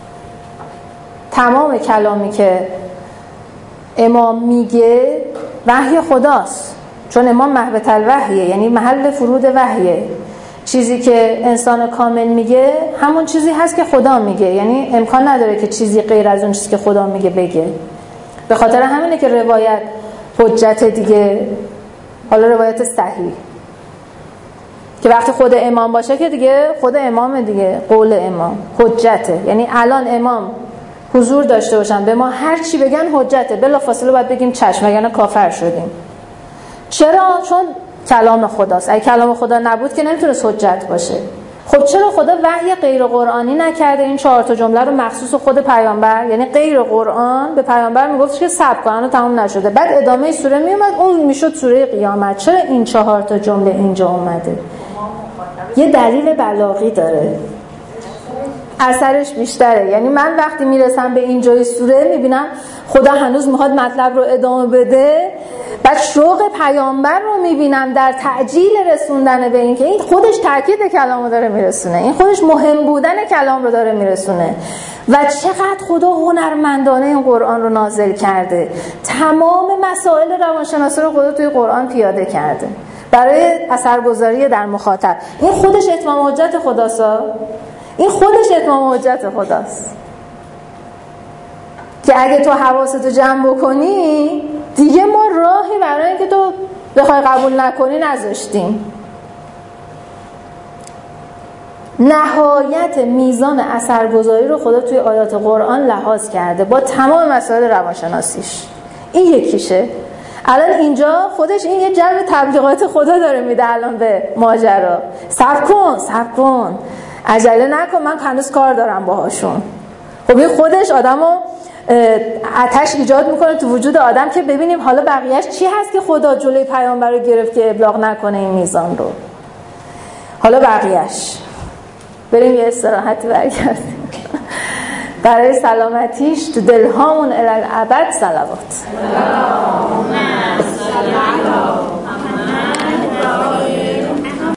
تمام کلامی که امام میگه وحی خداست، چون امام محبت الوحیه، یعنی محل فرود وحیه. چیزی که انسان کامل میگه همون چیزی هست که خدا میگه، یعنی امکان نداره که چیزی غیر از اون چیزی که خدا میگه بگه. به خاطر همینه که روایت حجت دیگه. حالا روایت صحیح که وقتی خود امام باشه که دیگه خود امام دیگه، قول امام حجته. یعنی الان امام حضور داشته باشن به ما هر چی بگن حجته، بلافاصله باید بگیم چشم، وگرنه کافر شدیم. چرا؟ چون کلام خداست. اگه کلام خدا نبود که نمیتونست حجت باشه. خب چرا خدا وحی غیر قرآنی نکرده این 4 تا جمله رو مخصوص خود پیامبر؟ یعنی غیر قرآن به پیامبر میگفت که صبر کن و تمام نشده، بعد ادامه سوره میومد اون میشد سوره قیامت. چرا این 4 تا جمله اینجا اومده؟ یه دلیل بلاغی داره، اثرش بیشتره. یعنی من وقتی میرسم به اینجای سوره میبینم خدا هنوز میخواد مطلب رو ادامه بده، بعد شوق پیامبر رو میبینم در تعجیل رسوندن به این که این خودش تاکید کلام رو داره میرسونه، این خودش مهم بودن کلام رو داره میرسونه و چقدر خدا هنرمندانه این قرآن رو نازل کرده. تمام مسائل روانشناسی رو خدا توی قرآن پیاده کرده برای اثرگذاری در مخاطب. این خودش اتمام حجت خداست. این خودش اتمام حجت خداست که اگه تو حواستو جمع بکنی دیگه ما راهی برای اینکه تو بخوای قبول نکنی نذاشتیم. نهایت میزان اثرگذاری رو خدا توی آیات قرآن لحاظ کرده با تمام مسائل روانشناسیش. این یکیشه. الان اینجا خودش این یه جو تبلیغات خدا داره میده الان به ماجرا. صبر کن عجله نکن، من هنوز کار دارم باهاشون. خب این خودش آدمو آتش ایجاد میکنه تو وجود آدم که ببینیم حالا بقیهش چی هست که خدا جلوی پیامبر رو گرفت که ابلاغ نکنه این میزان رو. حالا بقیهش بریم یه استراحتی برگردیم برای سلامتیش تو دلهامون الالعبد صلوات.